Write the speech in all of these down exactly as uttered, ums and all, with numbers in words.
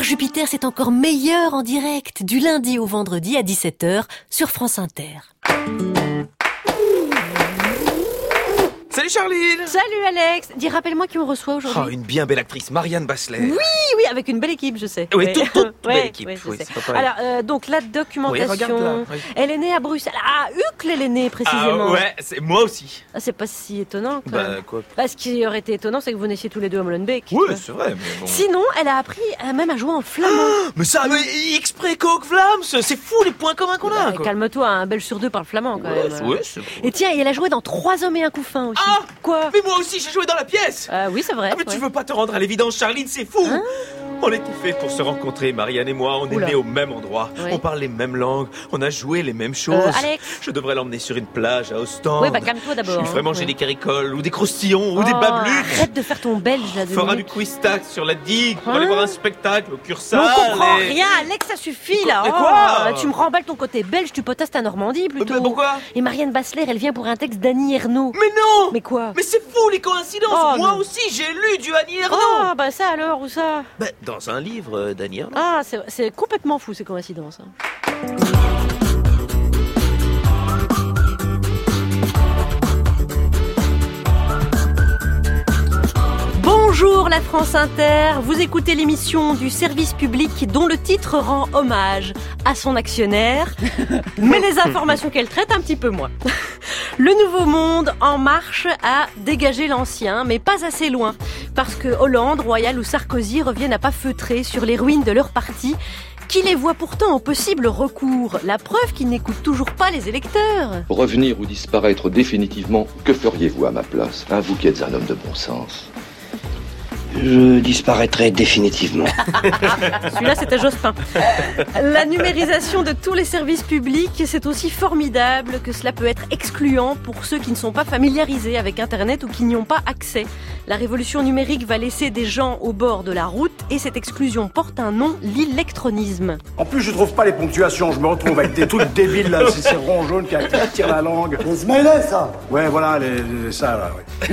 Jupiter, c'est encore meilleur en direct, du lundi au vendredi à dix-sept heures sur France Inter. Salut Charline. Salut Alex. Dis, rappelle-moi qui on reçoit aujourd'hui. Oh, une bien belle actrice, Marianne Basseler. Oui, oui, avec une belle équipe, je sais. Oui, ouais. toute, toute ouais, belle équipe. Ouais, oui, c'est pas Alors, euh, donc la documentation. Oui, regarde là, oui. Elle est née à Bruxelles. Ah, Uccle, elle est née précisément. Ah ouais, c'est moi aussi. Ah, c'est pas si étonnant. Quand Bah même. quoi. Bah, ce qui aurait été étonnant, c'est que vous naissiez tous les deux à Molenbeek. Oui, c'est vrai, mais bon. Sinon, elle a appris euh, même à jouer en flamand. Oh, mais ça, mais exprès coq flams, c'est fou les points communs qu'on a. Bah, calme-toi, un Belge sur deux parle flamand quand ouais, même. C'est, ouais, c'est bon. Et tiens, et elle a joué dans Trois hommes et un couffin aussi. Ah, quoi? Mais moi aussi, j'ai joué dans la pièce. Ah oui, c'est vrai. Ah, mais ouais. tu veux pas te rendre à l'évidence, Charline, c'est fou. Hein? On était fait pour se rencontrer, Marianne et moi. On Oula. est nés au même endroit. Ouais. On parle les mêmes langues. On a joué les mêmes choses. Euh, Alex. Je devrais l'emmener sur une plage à Ostende. Ouais, bah calme-toi d'abord. Je lui ferais hein. manger Ouais. des caricoles ou des croustillons ou Oh, des bablucs. Arrête de faire ton belge là. On fera du Dominique. quiz tax sur la digue pour Hein? aller voir un spectacle au Cursal. Mais on comprend et- rien, Alex, ça suffit Mais là. quoi- mais quoi Oh, tu me remballes ton côté belge, tu potasses ta Normandie plutôt. Mais pourquoi? Et Marianne Basseler, elle vient pour un texte d'Annie Ernaux. Mais non. Mais quoi? Mais c'est fou les coïncidences. Oh, Moi non. aussi j'ai lu du Annie Ernaux. Oh, bah ça alors, où ça? Ben, dans un livre euh, d'Annie Ernaux. Ah, c'est, c'est complètement fou ces coïncidences. hein. Bonjour la France Inter, vous écoutez l'émission du service public dont le titre rend hommage à son actionnaire, mais les informations qu'elle traite un petit peu moins. Le nouveau monde en marche à dégager l'ancien, mais pas assez loin, parce que Hollande, Royal ou Sarkozy reviennent à pas feutrer sur les ruines de leur parti, qui les voit pourtant en possible recours. La preuve qu'ils n'écoutent toujours pas les électeurs. Revenir ou disparaître définitivement, que feriez-vous à ma place, hein, vous qui êtes un homme de bon sens? Je disparaîtrai définitivement. Celui-là, c'était Jospin. La numérisation de tous les services publics, c'est aussi formidable que cela peut être excluant pour ceux qui ne sont pas familiarisés avec Internet ou qui n'y ont pas accès. La révolution numérique va laisser des gens au bord de la route et cette exclusion porte un nom, l'électronisme. En plus, je trouve pas les ponctuations. Je me retrouve avec des trucs débiles, là. C'est ces ronds jaunes qui attirent la langue. Les smileys, ça. Ouais, voilà, les, les- ça, là, ouais.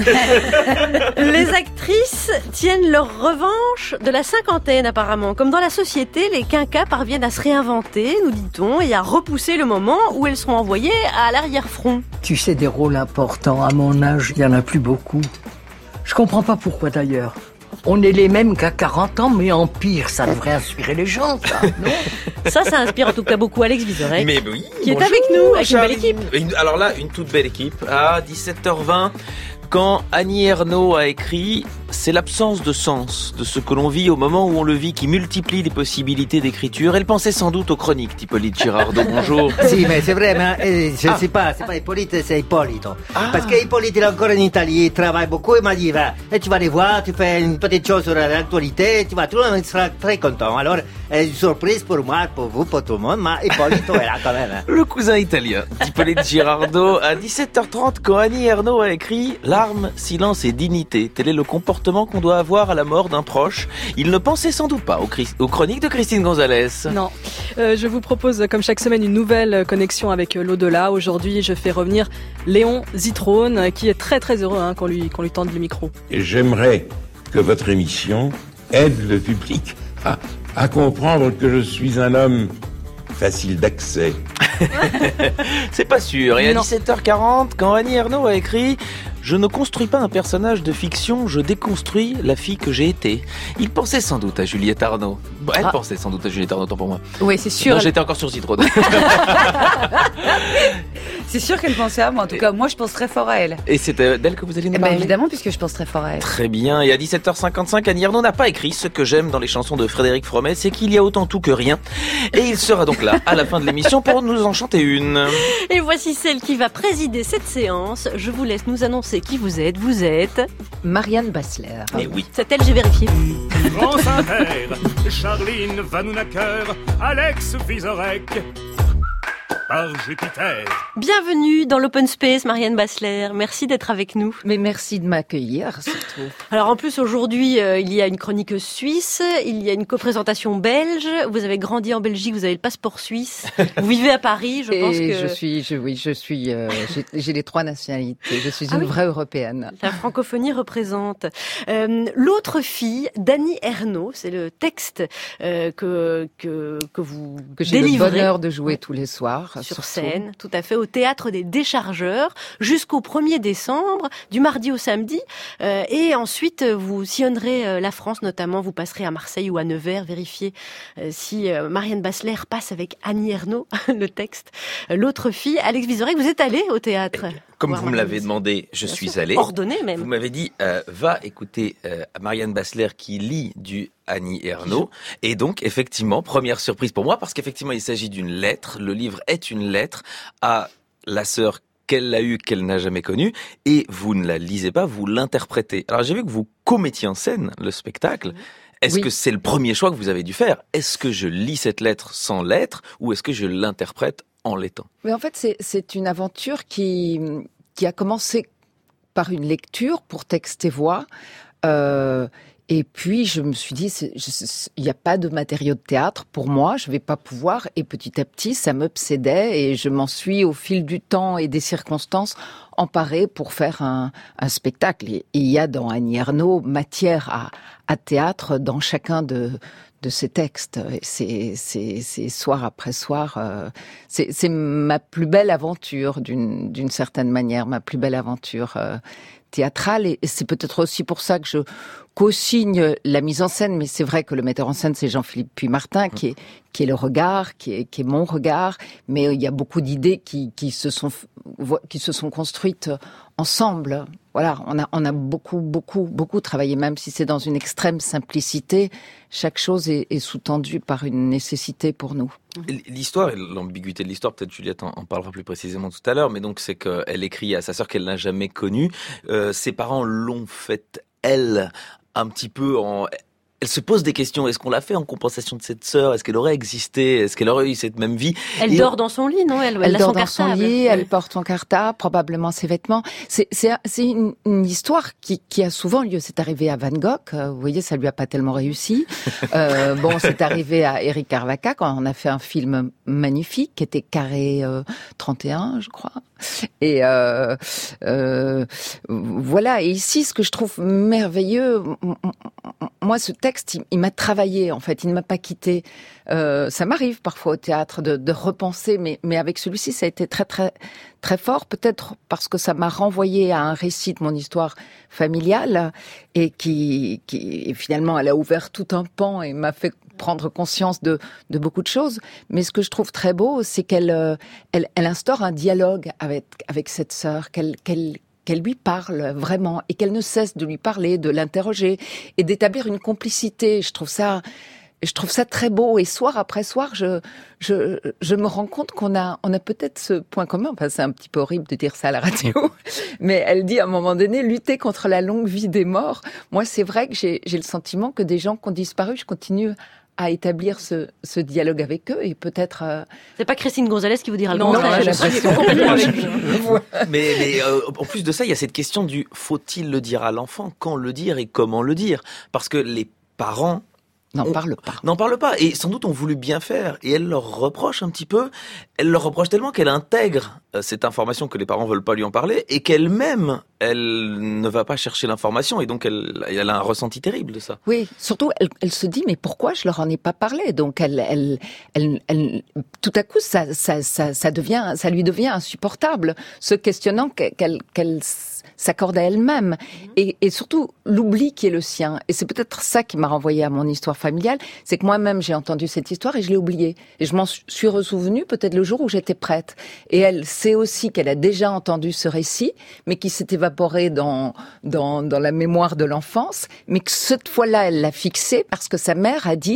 Les actrices tiennent leur revanche de la cinquantaine apparemment. Comme dans la société, les quinquas parviennent à se réinventer, nous dit-on, et à repousser le moment où elles seront envoyées à l'arrière-front. Tu sais, des rôles importants, à mon âge, il n'y en a plus beaucoup. Je comprends pas pourquoi d'ailleurs. On est les mêmes qu'à quarante ans, mais en pire, ça devrait inspirer les gens, ça, non? Ça, ça inspire en tout cas beaucoup Alex Vizorek, Mais oui. qui est bonjour, avec nous, avec une belle Charline. équipe. Une- alors là, une toute belle équipe. À dix-sept heures vingt, quand Annie Ernaux a écrit « C'est l'absence de sens de ce que l'on vit au moment où on le vit qui multiplie les possibilités d'écriture », elle pensait sans doute aux chroniques d'Hippolyte Girardot. Bonjour. Si, mais c'est vrai, mais euh, je ne sais pas, c'est pas Hippolyte, c'est Hippolito. Ah. Parce que Hippolyte, il est encore en Italie, il travaille beaucoup, il m'a dit, va, et tu vas les voir, tu fais une petite chose sur l'actualité, tu vas, tout le monde sera très content. Alors, euh, une surprise pour moi, pour vous, pour tout le monde, mais Hippolito est là quand même. hein. Le cousin italien d'Hippolyte Girardot. À dix-sept heures trente, quand Annie Ernaux a écrit « Larmes, silence et dignité », tel est le comportement qu'on doit avoir à la mort d'un proche. Il ne pensait sans doute pas aux, Chris- aux chroniques de Christine Gonzalez. Non. Euh, je vous propose, comme chaque semaine, une nouvelle connexion avec euh, l'au-delà. Aujourd'hui, je fais revenir Léon Zitrone, euh, qui est très très heureux hein, qu'on lui, qu'on lui tende le micro. Et j'aimerais que votre émission aide le public à, à comprendre que je suis un homme facile d'accès. C'est pas sûr. Et à Non. dix-sept heures quarante, quand Annie Ernaux a écrit « Je ne construis pas un personnage de fiction, je déconstruis la fille que j'ai été », il pensait sans doute à Juliette Arnaud. Bon, elle Ah. pensait sans doute à Juliette Arnaud, tant pour moi. Oui, c'est sûr. Non, j'étais encore sur Zitrone. C'est sûr qu'elle pensait à moi. En tout cas, moi, je pense très fort à elle. Et c'est euh, d'elle que vous allez nous Eh ben, parler. évidemment, puisque je pense très fort à elle. Très bien. Et à dix-sept heures cinquante-cinq, Annie Ernaux n'a pas écrit ce que j'aime dans les chansons de Frédéric Fromet, c'est qu'il y a autant tout que rien. Et il sera donc là, à la fin de l'émission, pour nous en chanter une. Et voici celle qui va présider cette séance. Je vous laisse nous annoncer qui vous êtes. Vous êtes... Marianne Basseler. Mais oui. C'est elle, j'ai vérifié. France Inter, Charline Vanhoenacker, Alex Vizorek. par Jupiter. Bienvenue dans l'Open Space, Marianne Bassler. Merci d'être avec nous. Mais merci de m'accueillir, surtout. Alors en plus, aujourd'hui, euh, il y a une chroniqueuse suisse, il y a une coprésentation belge. Vous avez grandi en Belgique, vous avez le passeport suisse. Vous vivez à Paris, je Et pense que... je suis, je, oui, je suis, euh, j'ai, j'ai les trois nationalités. Je suis Ah une oui. vraie européenne. La francophonie représente. Euh, l'autre fille, Dany Ernaud, c'est le texte euh, que, que, que vous Que j'ai délivrez. le bonheur de jouer tous les soirs. Sur surtout. scène, tout à fait, au Théâtre des Déchargeurs, jusqu'au premier décembre, du mardi au samedi. Euh, et ensuite, vous sillonnerez euh, la France, notamment, vous passerez à Marseille ou à Nevers, vérifier euh, si euh, Marianne Bassler passe avec Annie Ernaux, le texte. Euh, L'autre fille, Alex Vizorek, vous êtes allé au théâtre. Comme voir vous me Marianne l'avez Bassler. demandé, je Bien suis sûr. allé. Ordonné même. Vous m'avez dit, euh, va écouter euh, Marianne Bassler qui lit du Annie Ernaux. Et donc, effectivement, première surprise pour moi, parce qu'effectivement, il s'agit d'une lettre. Le livre est une lettre à la sœur qu'elle a eue, qu'elle n'a jamais connue. Et vous ne la lisez pas, vous l'interprétez. Alors, j'ai vu que vous commettiez en scène le spectacle. Est-ce Oui. que c'est le premier choix que vous avez dû faire? Est-ce que je lis cette lettre sans lettre ou est-ce que je l'interprète en l'étant? Mais en fait, c'est, c'est une aventure qui, qui a commencé par une lecture pour texte et voix. Euh, et puis, je me suis dit, c'est- je- il n'y a pas de matériau de théâtre pour moi, je vais pas pouvoir. Et petit à petit, ça m'obsédait et je m'en suis, au fil du temps et des circonstances, emparée pour faire un, un spectacle. Et il y a dans Annie Ernaux matière à, à théâtre dans chacun de de ces textes. Et C'est, c'est, c'est soir après soir. Euh, c'est, c'est ma plus belle aventure, d'une, d'une certaine manière, ma plus belle aventure euh, théâtrale. Et c'est peut-être aussi pour ça que je co-signe la mise en scène. Mais c'est vrai que le metteur en scène, c'est Jean-Philippe Puy-Martin, qui est, qui est le regard, qui est, qui est mon regard. Mais il y a beaucoup d'idées qui, qui se sont, qui se sont construites ensemble. Voilà, on a, on a beaucoup, beaucoup, beaucoup travaillé, même si c'est dans une extrême simplicité. Chaque chose est, est sous-tendue par une nécessité pour nous. L'histoire, et l'ambiguïté de l'histoire, peut-être Juliette en, en parlera plus précisément tout à l'heure, mais donc c'est qu'elle écrit à sa sœur qu'elle n'a jamais connue. Euh, ses parents l'ont faite, elle, un petit peu en... Elle se pose des questions. Est-ce qu'on l'a fait en compensation de cette sœur? Est-ce qu'elle aurait existé? Est-ce qu'elle aurait eu cette même vie? Elle Et dort on... dans son lit, non? Elle, Elle, elle a dort son dans son cartable. lit, elle porte son cartable, probablement ses vêtements. C'est, c'est, c'est une, une histoire qui, qui a souvent lieu. C'est arrivé à Van Gogh. Euh, vous voyez, ça lui a pas tellement réussi. Euh, bon, c'est arrivé à Eric Carvaca quand on a fait un film magnifique qui était Carré euh, trente et un, je crois. Et euh, euh, voilà. Et ici, ce que je trouve merveilleux, moi, ce texte, il, il m'a travaillé. En fait, il ne m'a pas quitté. Euh, ça m'arrive parfois au théâtre de, de repenser, mais, mais avec celui-ci, ça a été très, très, très fort. Peut-être parce que ça m'a renvoyé à un récit de mon histoire familiale et qui, qui et finalement, elle a ouvert tout un pan et m'a fait prendre conscience de, de beaucoup de choses. Mais ce que je trouve très beau, c'est qu'elle, euh, elle, elle instaure un dialogue avec, avec cette sœur, qu'elle, qu'elle, qu'elle lui parle vraiment et qu'elle ne cesse de lui parler, de l'interroger et d'établir une complicité. Je trouve ça, je trouve ça très beau. Et soir après soir, je, je, je me rends compte qu'on a, on a peut-être ce point commun. Enfin, c'est un petit peu horrible de dire ça à la radio, mais elle dit à un moment donné, lutter contre la longue vie des morts. Moi, c'est vrai que j'ai, j'ai le sentiment que des gens qui ont disparu, je continue à établir ce, ce dialogue avec eux et peut-être... Euh... C'est pas Christine Gonzalez qui vous dira le non, contraire. j'ai l'impression complètement avec lui. Mais, mais euh, en plus de ça, il y a cette question du faut-il le dire à l'enfant? Quand le dire et comment le dire? Parce que les parents n'en parlent pas. N'en parlent pas. Et sans doute ont voulu bien faire. Et elle leur reproche un petit peu. Elle leur reproche tellement qu'elle intègre euh, cette information que les parents veulent pas lui en parler et qu'elle-même, elle ne va pas chercher l'information. Et donc, elle, elle a un ressenti terrible de ça. Oui, surtout, elle, elle se dit, mais pourquoi je leur en ai pas parlé? Donc, elle, elle, elle, elle, tout à coup, ça, ça, ça, ça devient, ça lui devient insupportable, se questionnant qu'elle, qu'elle s'accorde à elle-même. Mmh. Et, et surtout, l'oubli qui est le sien. Et c'est peut-être ça qui m'a renvoyé à mon histoire familiale, c'est que moi-même, j'ai entendu cette histoire et je l'ai oubliée. Et je m'en suis ressouvenue peut-être le jour où j'étais prête. Et elle sait aussi qu'elle a déjà entendu ce récit, mais qui s'est évaporé dans, dans, dans la mémoire de l'enfance, mais que cette fois-là, elle l'a fixé parce que sa mère a dit,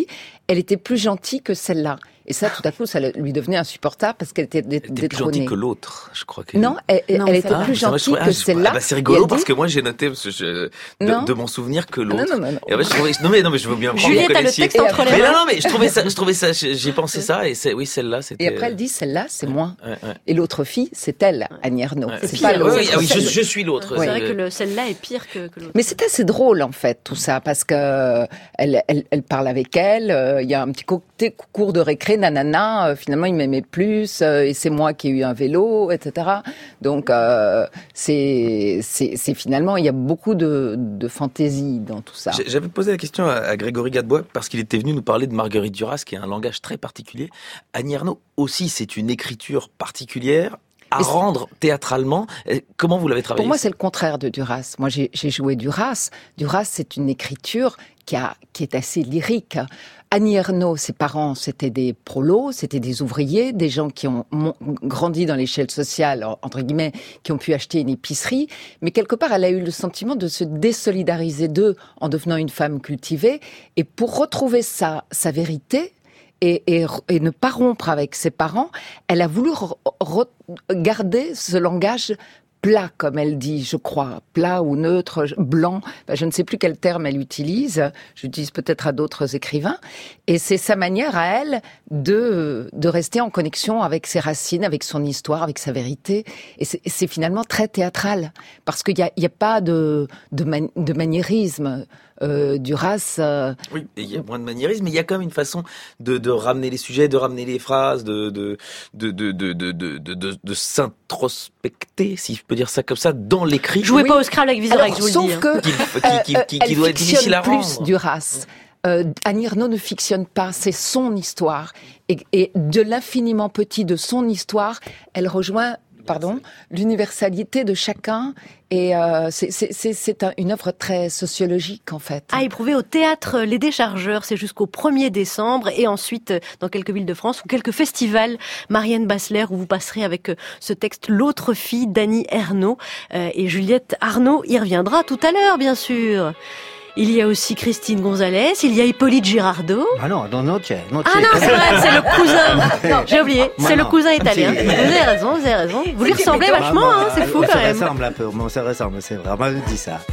elle était plus gentille que celle-là. Et ça, tout à coup, ça lui devenait insupportable parce qu'elle était dé- Elle était plus détrônée. gentille que l'autre, je crois. Que... Non, elle, Non, elle ça était va. plus Ah, moi, je gentille trouvais- que ah, je- celle-là. ah bah, c'est Et rigolo elle parce dit- que moi j'ai noté parce que je- Non. de, de mon souvenir que l'autre. Non, non, non, non. Et ouais, je trouvais, non mais non mais je veux bien prendre. Juliette vous a le connaissiez. texte entre les Mais mains. non non mais je trouvais ça, je trouvais ça, j'ai j'ai pensé ça et c'est oui celle-là c'était. Et après, elle dit, celle-là, c'est moi. Ouais, ouais. Et l'autre fille, c'est elle, Annie Ernaux. Ouais. C'est pire. pas Oui, l'autre. oui, ah oui, je, Celle- je suis l'autre. Ouais. C'est vrai que le, celle-là est pire que, que l'autre. Mais c'est assez drôle en fait tout ça parce que elle, elle, elle parle avec elle. euh, Il y a un petit côté cours de récré, nanana. euh, finalement, il m'aimait plus euh, et c'est moi qui ai eu un vélo, et cetera. Donc euh, c'est c'est c'est finalement il y a beaucoup de de fantaisie dans tout ça. J'ai- J'avais posé la question à, à Grégory Gadebois parce qu'il était venu nous parler de Marguerite Duras, qui a un langage très particulier. Annie Ernaux aussi, c'est une écriture particulière à Mais c'est- rendre théâtralement. Euh, Comment vous l'avez travaillé Pour moi, ça c'est le contraire de Duras. Moi, j'ai j'ai joué Duras. Duras, c'est une écriture qui, a, qui est assez lyrique. Annie Ernaux, ses parents, c'était des prolos, c'était des ouvriers, des gens qui ont mon- grandi dans l'échelle sociale, entre guillemets, qui ont pu acheter une épicerie. Mais quelque part, elle a eu le sentiment de se désolidariser d'eux en devenant une femme cultivée. Et pour retrouver sa, sa vérité, et, et, et ne pas rompre avec ses parents, elle a voulu re- re- garder ce langage plat, comme elle dit, je crois, plat ou neutre, blanc, ben, je ne sais plus quel terme elle utilise, j'utilise peut-être à d'autres écrivains, et c'est sa manière à elle de, de rester en connexion avec ses racines, avec son histoire, avec sa vérité, et c'est, c'est finalement très théâtral, parce qu'il n'y a, il y a pas de, de, man, de maniérisme. Euh, Duras... Euh... Oui, et il y a moins de maniérisme, mais il y a quand même une façon de, de ramener les sujets, de ramener les phrases, de, de, de, de, de, de, de, de, de, de s'introspecter, si je peux dire ça comme ça, dans l'écrit. Jouez Oui. pas au Scrabble avec Vizorek, je vous le sauf dis. hein. que Qui, qui, qui, qui, qui elle doit être fictionne difficile à plus rendre. Duras. Euh, Annie Ernaux ne fictionne pas, c'est son histoire. Et, et de l'infiniment petit de son histoire, elle rejoint pardon, l'universalité de chacun. Et euh, c'est, c'est, c'est, c'est un, une œuvre très sociologique, en fait. À éprouver au théâtre Les Déchargeurs, c'est jusqu'au premier décembre, et ensuite dans quelques villes de France ou quelques festivals. Marianne Bassler, où vous passerez avec ce texte L'autre fille d'Annie Ernaux, euh, et Juliette Arnaud y reviendra tout à l'heure, bien sûr. Il y a aussi Christine Gonzalez, il y a Hippolyte Girardot. Ah non, non, non, c'è, non Ah c'è. non, c'est vrai, c'est le cousin. Non, j'ai oublié, Ma c'est le non. cousin italien. Si. Vous avez raison, vous avez raison. Vous lui ressemblez Maman, vachement, hein, c'est euh, fou on quand se même. ressemble un peu, on se ressemble, c'est vrai, on m'a dit ça.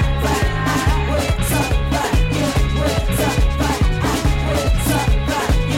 Yeah.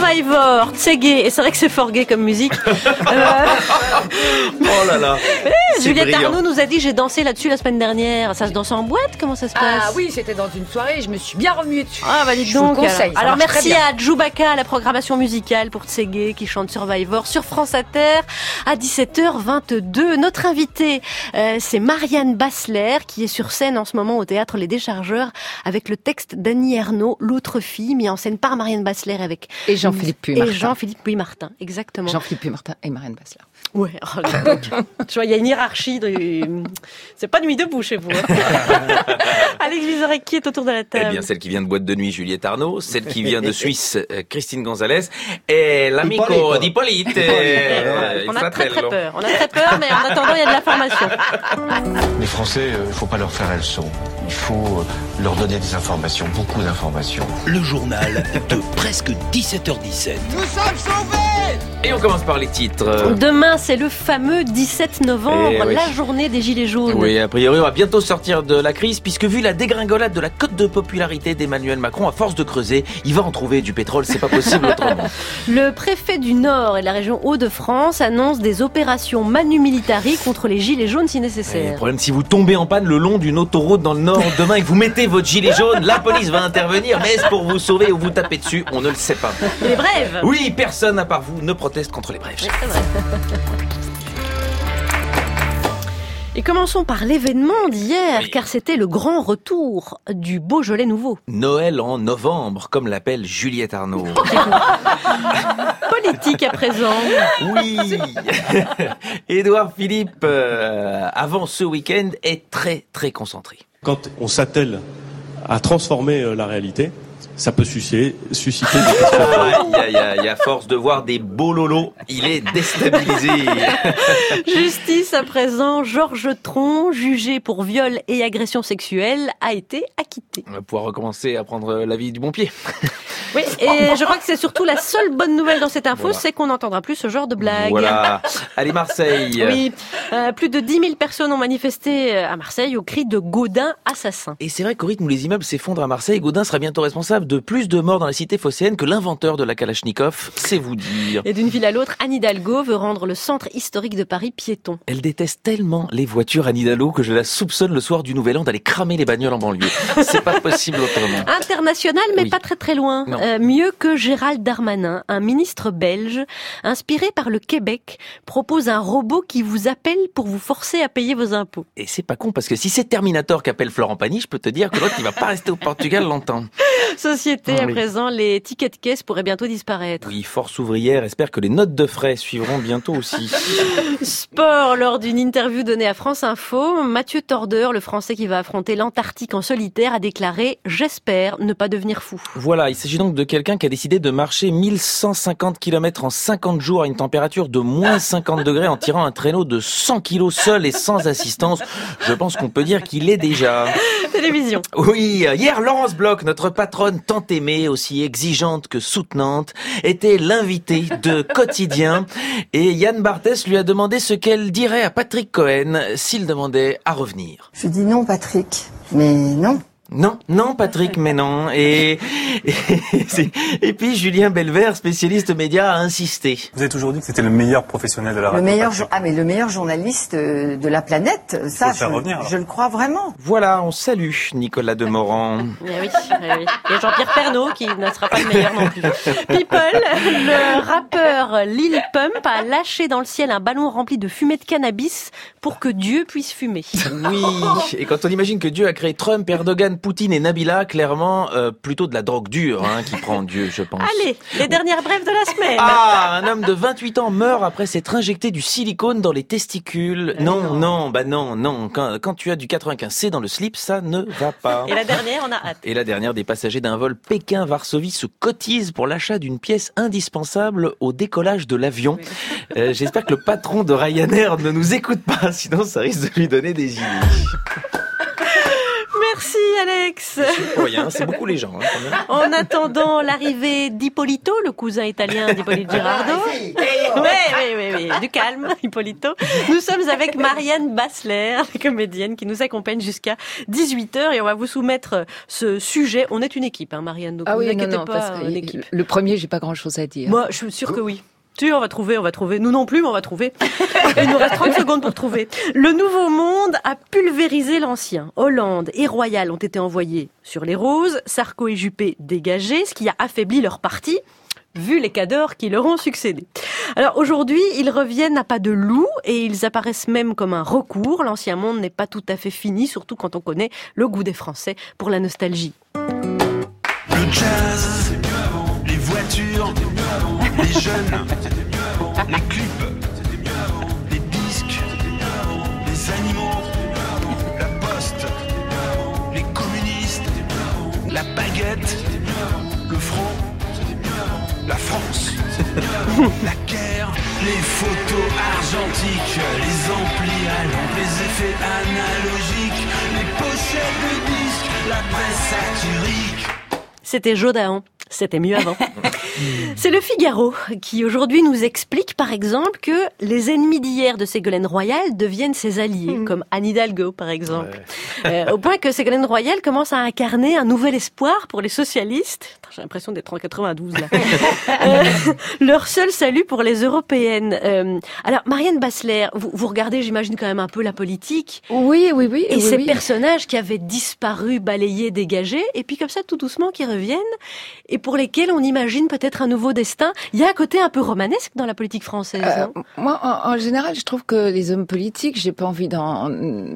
Survivor, Tségué, et c'est vrai que c'est fort gay comme musique. euh... Oh là là. Eh, Juliette Arnaud nous a dit j'ai dansé là-dessus la semaine dernière. Ça se danse en boîte? Comment ça se passe? Ah oui, c'était dans une soirée, je me suis bien remuée dessus. Ah bah dites je donc. vous conseille, alors alors merci à Djoubaka à la programmation musicale pour Tségué qui chante Survivor sur France Inter à dix-sept heures vingt-deux. Notre invitée, euh, c'est Marianne Bassler qui est sur scène en ce moment au théâtre Les Déchargeurs avec le texte d'Annie Ernaux, L'autre fille, mis en scène par Marianne Bassler avec et Jean-Philippe Puy-Martin. Et Jean-Philippe Puy-Martin, exactement. Jean-Philippe Puy-Martin et Marianne Bassler. Ouais, oh, donc, tu vois, il y a une hiérarchie. De... C'est pas nuit debout chez vous. Hein. Alex Vizorek, qui est autour de la table? Eh bien, celle qui vient de Boîte de Nuit, Juliette Arnaud, celle qui vient de Suisse, Christine Gonzalez, et l'amico d'Hippolyte. Euh, on a très très peur. On a très peur, mais en attendant, il y a de l'information. Les Français, il euh, ne faut pas leur faire la leçon. Il faut euh, leur donner des informations, beaucoup d'informations. Le journal de presque dix-sept heures dix-sept. Nous sommes sauvés! Et on commence par les titres. Demain, c'est le fameux dix-sept novembre, oui. la journée des Gilets jaunes. Oui, a priori, on va bientôt sortir de la crise, puisque vu la dégringolade de la cote de popularité d'Emmanuel Macron, à force de creuser, il va en trouver du pétrole, c'est pas possible autrement. Le préfet du Nord et de la région Hauts-de-France annonce des opérations Manu Militari contre les Gilets jaunes si nécessaire. Et le problème, si vous tombez en panne le long d'une autoroute dans le Nord demain et que vous mettez votre gilet jaune, la police va intervenir, mais est-ce pour vous sauver ou vous taper dessus? On ne le sait pas. Les brèves. Oui, personne à part vous ne proteste contre les brèves. Oui, c'est vrai. Et commençons par l'événement d'hier, oui. car c'était le grand retour du Beaujolais nouveau. Noël en novembre, comme l'appelle Juliette Arnaud. Politique à présent. Oui. Édouard Philippe, euh, avant ce week-end, est très très concentré. Quand on s'attelle à transformer euh, la réalité, ça peut susciter, susciter des questions. Aïe, aïe, aïe, à force de voir des beaux lolos, il est déstabilisé. Justice à présent, Georges Tron, jugé pour viol et agression sexuelle, a été acquitté. On va pouvoir recommencer à prendre la vie du bon pied. Oui, et je crois que c'est surtout la seule bonne nouvelle dans cette info, voilà. c'est qu'on n'entendra plus ce genre de blague. Voilà. Allez, Marseille. Oui, euh, plus de dix mille personnes ont manifesté à Marseille au cri de Gaudin assassin. Et c'est vrai qu'au rythme où les immeubles s'effondrent à Marseille, Gaudin sera bientôt responsable de plus de morts dans la cité phocéenne que l'inventeur de la Kalachnikov, c'est vous dire. Et d'une ville à l'autre, Anne Hidalgo veut rendre le centre historique de Paris piéton. Elle déteste tellement les voitures, Anne Hidalgo, que je la soupçonne le soir du Nouvel An d'aller cramer les bagnoles en banlieue. C'est pas possible autrement. International, mais oui. pas très très loin. Euh, mieux que Gérald Darmanin, un ministre belge, inspiré par le Québec, propose un robot qui vous appelle pour vous forcer à payer vos impôts. Et c'est pas con, parce que si c'est Terminator qu'appelle Florent Pagny, je peux te dire que l'autre, il va pas rester au Portugal longtemps. Société, ah, à oui. présent, les tickets de caisse pourraient bientôt disparaître. Oui, Force ouvrière espère que les notes de frais suivront bientôt aussi. Sport, lors d'une interview donnée à France Info, Mathieu Tordeur, le Français qui va affronter l'Antarctique en solitaire, a déclaré « J'espère ne pas devenir fou ». Voilà, il s'agit donc de quelqu'un qui a décidé de marcher mille cent cinquante kilomètres en cinquante jours à une température de moins cinquante degrés en tirant un traîneau de cent kilos seul et sans assistance. Je pense qu'on peut dire qu'il est déjà... Télévision. Oui, hier, Laurence Bloch, notre patronne tant aimée, aussi exigeante que soutenante, était l'invitée de Quotidien. Et Yann Barthès lui a demandé ce qu'elle dirait à Patrick Cohen s'il demandait à revenir. Je dis non, Patrick, mais non. Non, non, Patrick, mais non. Et, et, et puis Julien Belvert, spécialiste média, a insisté. Vous avez toujours dit que c'était le meilleur professionnel de la radio. Le meilleur, ah mais le meilleur journaliste de la planète, ça, je, revenir, je le crois vraiment. Voilà, on salue Nicolas Demorand. Eh oui, eh oui. Et Jean-Pierre Pernaut, qui ne sera pas le meilleur non plus. People, le rappeur Lil Pump a lâché dans le ciel un ballon rempli de fumée de cannabis pour que Dieu puisse fumer. Oui, et quand on imagine que Dieu a créé Trump, Erdogan, Poutine et Nabila, clairement, euh, plutôt de la drogue dure hein, qui prend Dieu, je pense. Allez, les dernières brèves de la semaine. Ah, un homme de vingt-huit ans meurt après s'être injecté du silicone dans les testicules. Euh, non, non, non, bah non, non. Quand, quand tu as du quatre-vingt-quinze C dans le slip, ça ne va pas. Et la dernière, on a hâte. Et la dernière, des passagers d'un vol Pékin-Varsovie se cotisent pour l'achat d'une pièce indispensable au décollage de l'avion. Oui. Euh, j'espère que le patron de Ryanair ne nous écoute pas, sinon ça risque de lui donner des idées. Merci Alex. Pour rien, c'est beaucoup les gens. Hein, quand même. En attendant l'arrivée d'Ippolito, le cousin italien d'Hippolyte Girardot. Oui, oui, oui, oui, du calme, Ippolito. Nous sommes avec Marianne Bassler, la comédienne qui nous accompagne jusqu'à dix-huit heures et on va vous soumettre ce sujet. On est une équipe, hein, Marianne, donc ah ne oui, vous inquiétez non, non, pas, parce que une équipe. Le premier, j'ai pas grand-chose à dire. Moi, je suis sûre que oui. Tu, on va trouver, on va trouver. Nous non plus, mais on va trouver. Il nous reste trente secondes pour trouver. Le nouveau monde a pulvérisé l'ancien. Hollande et Royal ont été envoyés sur les roses, Sarko et Juppé dégagés, ce qui a affaibli leur parti, vu les cadors qui leur ont succédé. Alors aujourd'hui, ils reviennent à pas de loup et ils apparaissent même comme un recours. L'ancien monde n'est pas tout à fait fini, surtout quand on connaît le goût des Français pour la nostalgie. Le jazz, les voitures, les jeunes, les clips, les disques, les animaux, la poste, les communistes, la baguette, le front, la France, la guerre, les photos argentiques, les amplis à lampe, les effets analogiques, les pochettes de disques, la presse satirique. C'était Jodahan. C'était mieux avant. C'est le Figaro qui aujourd'hui nous explique par exemple que les ennemis d'hier de Ségolène Royal deviennent ses alliés, mmh. comme Anne Hidalgo par exemple. Ouais. Euh, au point que Ségolène Royal commence à incarner un nouvel espoir pour les socialistes. Attends, j'ai l'impression d'être en quatre-vingt-douze là. euh, leur seul salut pour les européennes. Euh, alors Marianne Bassler, vous, vous regardez j'imagine quand même un peu la politique. Oui, oui, oui. Et oui, ces oui. personnages qui avaient disparu, balayés, dégagés, et puis comme ça tout doucement qui reviennent. Et pour lesquels on imagine peut-être un nouveau destin. Il y a un côté un peu romanesque dans la politique française. Euh, non moi, en, en général, je trouve que les hommes politiques, j'ai pas envie d'en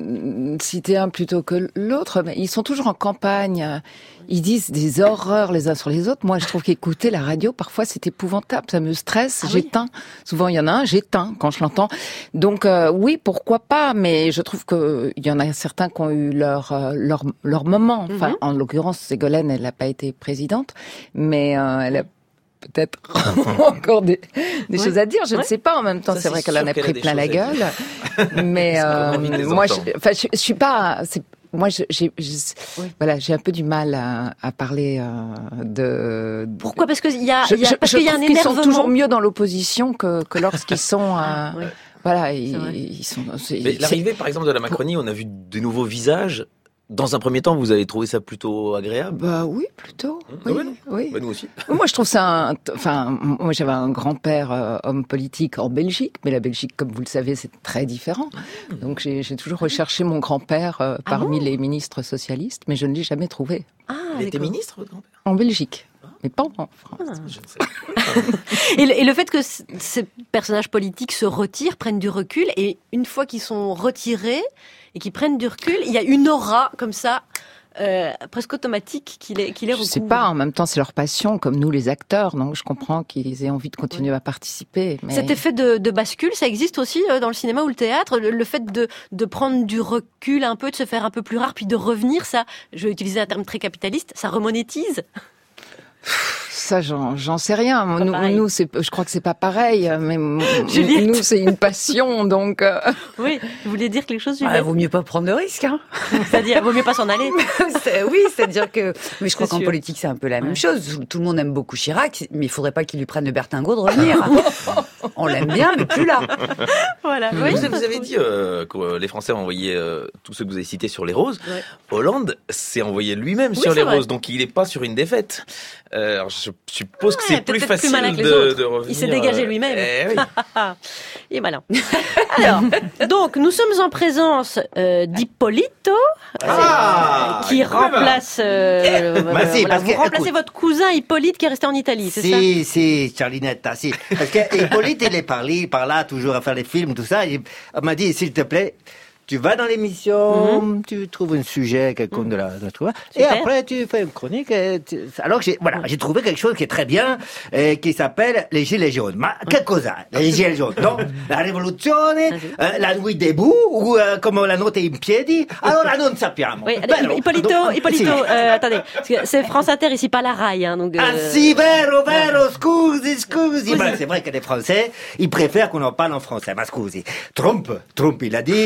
citer un plutôt que l'autre, mais ils sont toujours en campagne. Ils disent des horreurs les uns sur les autres. Moi, je trouve qu'écouter la radio, parfois, c'est épouvantable. Ça me stresse. Ah j'éteins. Oui. Souvent, il y en a un, j'éteins quand je l'entends. Donc, euh, oui, pourquoi pas. Mais je trouve que il y en a certains qui ont eu leur euh, leur leur moment. Enfin, mm-hmm. en l'occurrence, Ségolène, elle n'a pas été présidente, mais euh, elle a peut-être encore des, des ouais. choses à dire. Je ouais. ne sais pas. En même temps, Ça, c'est, c'est vrai qu'elle en a pris plein la gueule. Mais euh, moi, je, enfin, je, je suis pas. C'est, Moi, j'ai, j'ai, oui. voilà, j'ai un peu du mal à, à parler euh, de. Pourquoi ? Parce qu'il y a, je, y a, je, parce je qu'il y a un énervement. Ils sont toujours mieux dans l'opposition que, que lorsqu'ils sont. Ah, euh, oui. Voilà, ils, ils sont. C'est, Mais l'arrivée, par exemple, de la Macronie, on a vu de nouveaux visages. Dans un premier temps, vous avez trouvé ça plutôt agréable ? Bah oui, plutôt. Mmh. Oui, ouais, oui. Bah, nous aussi. Moi, je trouve ça. Un... Enfin, moi, j'avais un grand-père euh, homme politique en Belgique, mais la Belgique, comme vous le savez, c'est très différent. Mmh. Donc, j'ai, j'ai toujours recherché mon grand-père euh, ah parmi bon les ministres socialistes, mais je ne l'ai jamais trouvé. Ah, il était ministre, votre grand-père ? En Belgique. Mais pas en France. Ah. Je ne sais pas. et, le, et le fait que c- ces personnages politiques se retirent, prennent du recul, et une fois qu'ils sont retirés et qu'ils prennent du recul, il y a une aura comme ça, euh, presque automatique, qui les, qui les recouvre. Je sais pas, en même temps c'est leur passion, comme nous les acteurs, donc je comprends qu'ils aient envie de continuer oui. à participer. Mais... Cet effet de, de bascule, ça existe aussi dans le cinéma ou le théâtre, le, le fait de, de prendre du recul un peu, de se faire un peu plus rare, puis de revenir, ça, je vais utiliser un terme très capitaliste, ça remonétise. Ça, j'en, j'en sais rien. Nous, nous, c'est, je crois que c'est pas pareil. Mais Juliette. Nous, c'est une passion, donc. Euh... Oui, vous vouliez dire quelque chose, Juliette ? Ah, vaut mieux pas prendre de risques, hein. C'est-à-dire, vaut mieux pas s'en aller. c'est, oui, c'est-à-dire que. Mais je crois c'est qu'en sûr. politique, c'est un peu la même ouais. chose. Tout le monde aime beaucoup Chirac, mais il faudrait pas qu'il lui prenne le Bertingot de revenir. On l'aime bien, mais plus là. Voilà. Mmh. Oui, vous, vous avez dit euh, que les Français ont envoyé euh, tous ceux que vous avez cités sur les roses. Ouais. Hollande s'est envoyé lui-même oui, sur les vrai. roses, donc il n'est pas sur une défaite. Euh, alors je suppose ouais, que c'est plus facile plus de, de revenir. Il s'est dégagé lui-même. Eh oui. Il est malin. Alors, donc nous sommes en présence euh, d'Ippolito, ah, euh, qui remplace. Euh, bah, si, voilà, parce vous que, remplacez écoute, votre cousin Hippolyte qui est resté en Italie, c'est si, ça ? Si, si, Charlinetta, si. Parce que Hippolyte, il est parlé, par là, toujours à faire les films, tout ça. Il m'a dit, s'il te plaît. Tu vas dans l'émission, mmh. tu trouves un sujet, quelqu'un mmh. de la, de la trouver, et après tu fais une chronique. Et tu... Alors j'ai, voilà, mmh. j'ai trouvé quelque chose qui est très bien, et qui s'appelle les Gilets jaunes. Ma che cosa? Les Gilets jaunes. Donc, la rivoluzione, euh, la nuit debout, ou euh, come la notte in piedi. Allora non sappiamo. Oui, Bello. Hippolito, donc, Hippolito, si. euh, attendez, parce que c'est France Inter ici, pas la Rai, hein, donc. Euh... Ah si, vero, vero, scusi, scusi. Ben, c'est vrai que les Français, ils préfèrent qu'on en parle en français. Ma scusi. Trump, Trump, il a dit que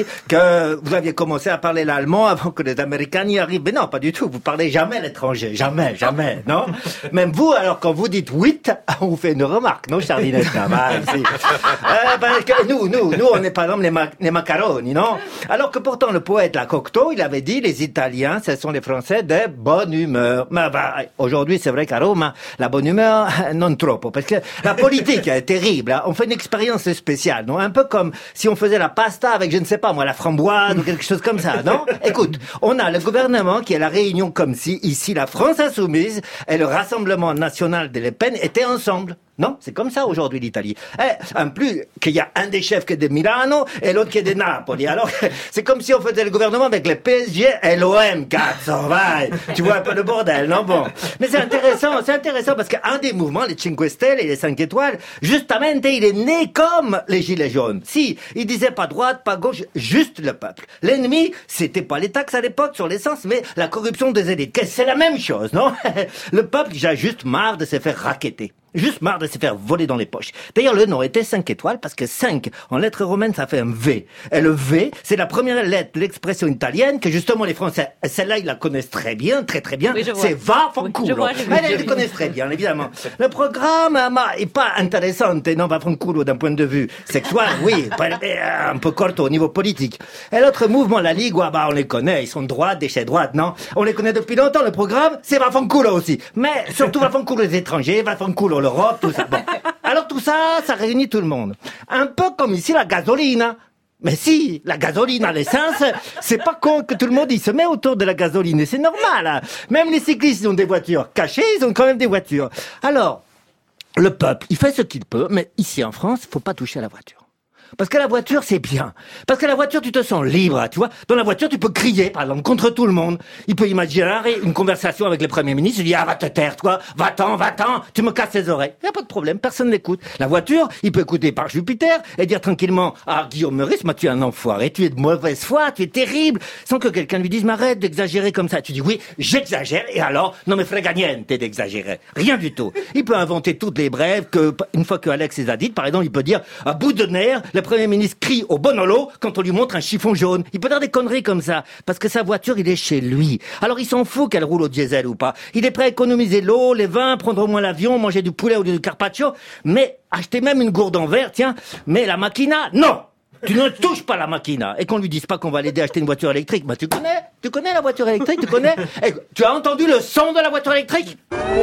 que vous aviez commencé à parler l'allemand avant que les Américains n'y arrivent. Mais non, pas du tout. Vous parlez jamais l'étranger. Jamais, jamais, non? Même vous, alors, quand vous dites huit, on vous fait une remarque, non, Charlinette? Bah, si. euh, ben, que nous, nous, nous, on est par exemple les, ma- les macaroni, non? Alors que pourtant, le poète, la Cocteau, il avait dit, les Italiens, ce sont les Français de bonne humeur. Mais bah, aujourd'hui, c'est vrai qu'à Rome, la bonne humeur, non troppo. Parce que la politique est terrible. Hein. On fait une expérience spéciale, non? Un peu comme si on faisait la pasta avec, je ne sais pas moi, la framboise ou quelque chose comme ça, non? Écoute, on a le gouvernement qui est à la réunion comme si, ici, la France insoumise et le Rassemblement national de Le Pen étaient ensemble. Non, c'est comme ça aujourd'hui l'Italie. Eh, en plus, qu'il y a un des chefs qui est de Milano et l'autre qui est de Napoli. Alors, c'est comme si on faisait le gouvernement avec le P S G et l'O M. Cazzo, vai. Tu vois un peu le bordel, non? Bon. Mais c'est intéressant, c'est intéressant parce qu'un des mouvements, les Cinque Stelle et les cinq étoiles, justement, il est né comme les Gilets jaunes. Si, il disait pas droite, pas gauche, juste le peuple. L'ennemi, c'était pas les taxes à l'époque sur l'essence, mais la corruption des élites. C'est la même chose, non? Le peuple, j'ai juste marre de se faire racketter. Juste marre de se faire voler dans les poches. D'ailleurs, le nom était cinq étoiles parce que cinq, en lettres romaines, ça fait un V. Et le V, c'est la première lettre de l'expression italienne que justement les Français, celle-là, ils la connaissent très bien, très très bien. Oui, c'est va fanculo. Oui, ils la connaissent très bien, évidemment. Le programme est pas intéressant, non, va fanculo d'un point de vue sexuel, oui, un peu court au niveau politique. Et l'autre mouvement, la Ligue, bah, on les connaît, ils sont de droite, déchets droite, non? On les connaît depuis longtemps, le programme, c'est va fanculo aussi. Mais surtout va fanculo les étrangers, va fanculo l'Europe, tout ça. Bon. Alors tout ça, ça réunit tout le monde. Un peu comme ici la gasoline. Mais si, la gasoline à l'essence, c'est pas con que tout le monde il se met autour de la gasoline. Et c'est normal. Hein. Même les cyclistes ils ont des voitures cachées, ils ont quand même des voitures. Alors, le peuple, il fait ce qu'il peut, mais ici en France, il faut pas toucher à la voiture. Parce que la voiture, c'est bien. Parce que la voiture, tu te sens libre, tu vois. Dans la voiture, tu peux crier, par exemple, contre tout le monde. Il peut imaginer une conversation avec le Premier ministre. Il dit, ah, va te taire, toi. Va-t'en, va-t'en. Tu me casses les oreilles. Il n'y a pas de problème. Personne n'écoute. La voiture, il peut écouter par Jupiter et dire tranquillement, ah, Guillaume Meurice, moi, tu es un enfoiré. Tu es de mauvaise foi. Tu es terrible. Sans que quelqu'un lui dise, mais arrête d'exagérer comme ça. Tu dis, oui, j'exagère. Et alors, non, mais frega niente d'exagérer. Rien du tout. Il peut inventer toutes les brèves que, une fois que Alex les a dites, par exemple, il peut dire, à bout de nerfs, le Premier ministre crie au bonolo quand on lui montre un chiffon jaune. Il peut dire des conneries comme ça, parce que sa voiture, il est chez lui. Alors il s'en fout qu'elle roule au diesel ou pas. Il est prêt à économiser l'eau, les vins, prendre au moins l'avion, manger du poulet ou du carpaccio, mais acheter même une gourde en verre, tiens. Mais la machina, non! Tu ne touches pas la machina. Et qu'on lui dise pas qu'on va l'aider à acheter une voiture électrique. Bah, tu connais? Tu connais la voiture électrique? Tu connais? Et, tu as entendu le son de la voiture électrique?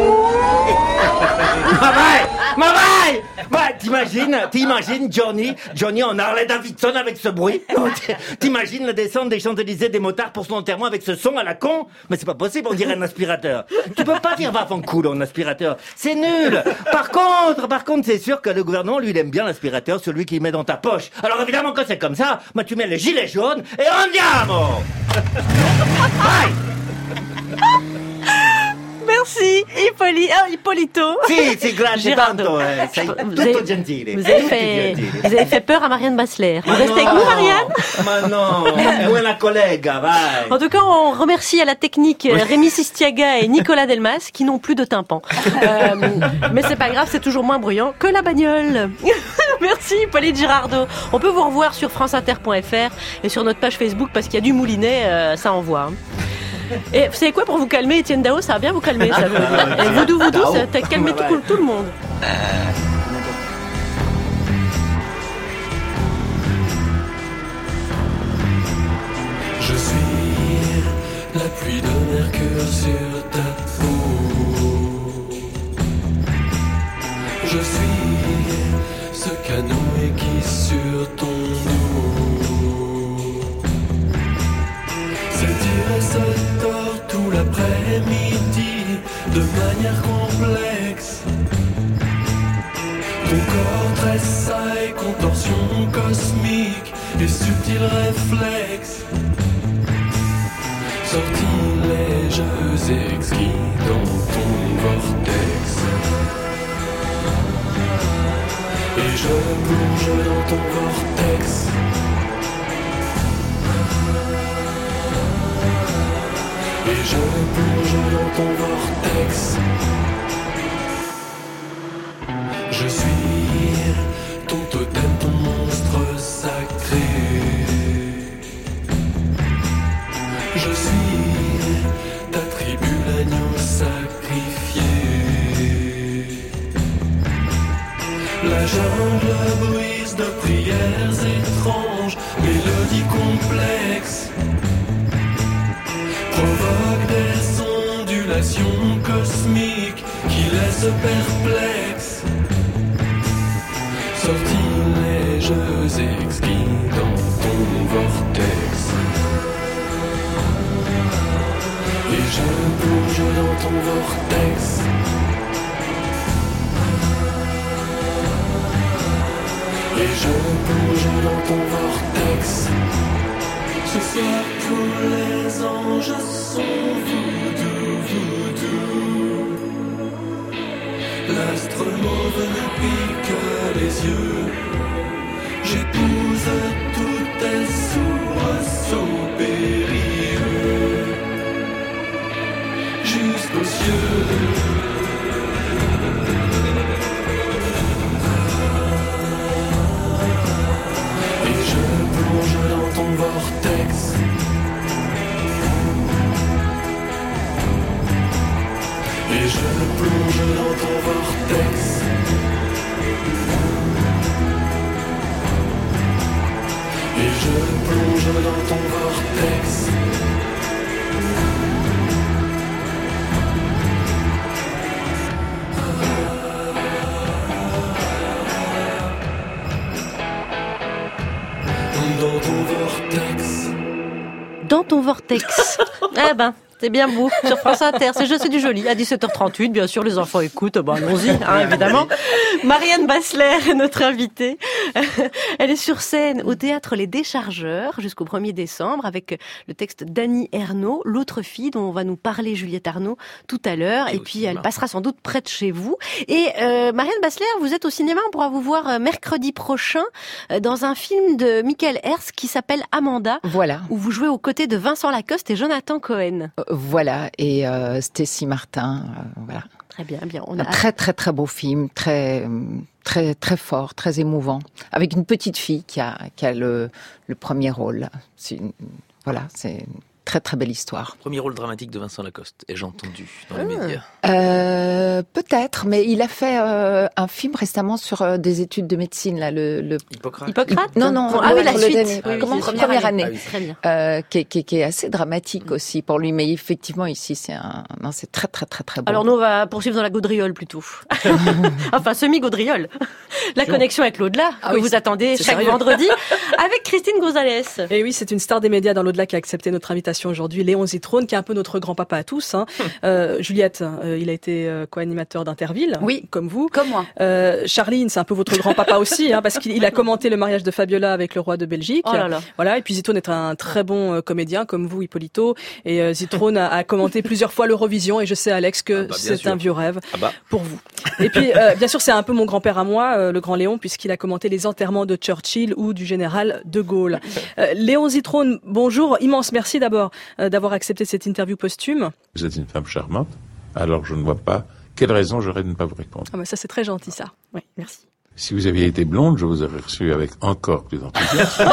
Maman! Maman! Bah, t'imagines, t'imagines Johnny, Johnny en Harley Davidson avec ce bruit? T'imagines la descente des Champs-Élysées des motards pour son enterrement avec ce son à la con? Mais c'est pas possible, on dirait un aspirateur. Tu peux pas dire va fan culo en aspirateur. C'est nul! Par contre, par contre, c'est sûr que le gouvernement, lui, il aime bien l'aspirateur, celui qu'il met dans ta poche. Alors évidemment, quand c'est comme ça, moi tu mets les gilets jaunes et andiamo. Merci, Hippoli... oh, Hippolito. Si, si, grazie tanto, eh. Sei Vous tutto avez- gentile. Vous avez, fait, vous avez fait peur à Marianne Bassler. Vous restez avec nous, Marianne? Ma non, è una collega, vai. En tout cas, on remercie à la technique euh, Rémi Sistiaga et Nicolas Delmas qui n'ont plus de tympan. Euh, mais c'est pas grave, c'est toujours moins bruyant que la bagnole. Merci, Hippolyte Girardot. On peut vous revoir sur franceinter point f r et sur notre page Facebook parce qu'il y a du moulinet, euh, ça envoie. hein. Et vous savez quoi, pour vous calmer, Étienne Dao, ça va bien vous calmer, ça veut dire. Et Voodoo Voodoo, ça t'a calmé tout, tout le monde. Je suis la pluie de mercure sur ta peau. Je suis ce canoë qui sur ton dos. C'est tiré se tord tout l'après-midi de manière complexe. Ton corps tressaille, contorsion cosmique et subtil réflexe. Sortilèges exquis dans ton vortex. Et je plonge dans ton vortex. Et je plonge dans ton vortex. Je suis ton totem, ton monstre sacré. Je suis ta tribu, l'agneau sacrifié. La jungle bruise de prières étranges, mélodies complexes, provoque des ondulations cosmiques qui laissent perplexes. Sortilèges exquis dans ton vortex. Et je plonge dans ton vortex. Et je plonge dans ton vortex. Ce soir tous les anges sont voodoo, voodoo. L'astre mauve me pique les yeux. J'épouse tous tes soubresauts périlleux jusqu'aux cieux. Dans ton vortex. Et je plonge dans ton vortex. Et je plonge dans ton vortex. Dans ton vortex. Dans ton vortex. Eh ben, c'est bien beau. Sur France Inter, c'est je, c'est du joli. À dix-sept heures trente-huit, bien sûr, les enfants écoutent. Bon, allons-y, hein, évidemment. Marianne Bassler est notre invitée. Elle est sur scène au théâtre Les Déchargeurs jusqu'au premier décembre avec le texte d'Annie Ernaux, l'autre fille dont on va nous parler Juliette Arnaud tout à l'heure. Et, et puis elle passera sans doute près de chez vous. Et euh, Marianne Bassler, vous êtes au cinéma, on pourra vous voir mercredi prochain dans un film de Michael Herz qui s'appelle Amanda. Voilà. Où vous jouez aux côtés de Vincent Lacoste et Jonathan Cohen. Euh, voilà. Et euh, Stécie Martin. Euh, voilà. Très bien, bien. On a... Un très très très beau film, très très très fort, très émouvant, avec une petite fille qui a qui a le le premier rôle. C'est une, voilà, c'est une très très belle histoire. Premier rôle dramatique de Vincent Lacoste, ai-je entendu dans les ah. médias. Euh, peut-être, mais il a fait euh, un film récemment sur euh, des études de médecine là, le, le... Hippocrate. Hippocrate. Non non. Ah oui, la suite. Année. Ah oui, Comment première, première année. année. Ah oui, très bien. Euh, qui, est, qui, est, qui est assez dramatique mmh. aussi pour lui, mais effectivement ici c'est un, non c'est très très très très beau. Alors nous on va poursuivre dans la gaudriole plutôt. Enfin semi-gaudriole. La connexion avec l'au-delà ah que oui, vous attendez chaque sérieux. vendredi avec Christine Gonzalez. Et oui, c'est une star des médias dans l'au-delà qui a accepté notre invitation aujourd'hui, Léon Zitrone, qui est un peu notre grand-papa à tous. Hein. euh, Juliette, euh, il a été euh, co-animateur d'Interville, oui, comme vous. Comme moi. Euh, Charline, c'est un peu votre grand-papa aussi, hein, parce qu'il il a commenté le mariage de Fabiola avec le roi de Belgique. Oh là là. Voilà. Et puis Zitrone est un très bon euh, comédien, comme vous, Hippolito. Et euh, Zitrone a, a commenté plusieurs fois l'Eurovision. Et je sais, Alex, que ah bah, c'est sûr. un vieux rêve ah bah. pour vous. Et puis, euh, bien sûr, c'est un peu mon grand-père à moi, euh, le grand Léon, puisqu'il a commenté les enterrements de Churchill ou du général de Gaulle. Euh, Léon Zitrone, bonjour. Immense merci d'abord euh, d'avoir accepté cette interview posthume. Vous êtes une femme charmante, alors je ne vois pas quelle raison j'aurais de ne pas vous répondre. Ah bah ça c'est très gentil ça. Oui, merci. Si vous aviez été blonde, je vous aurais reçu avec encore plus d'enthousiasme.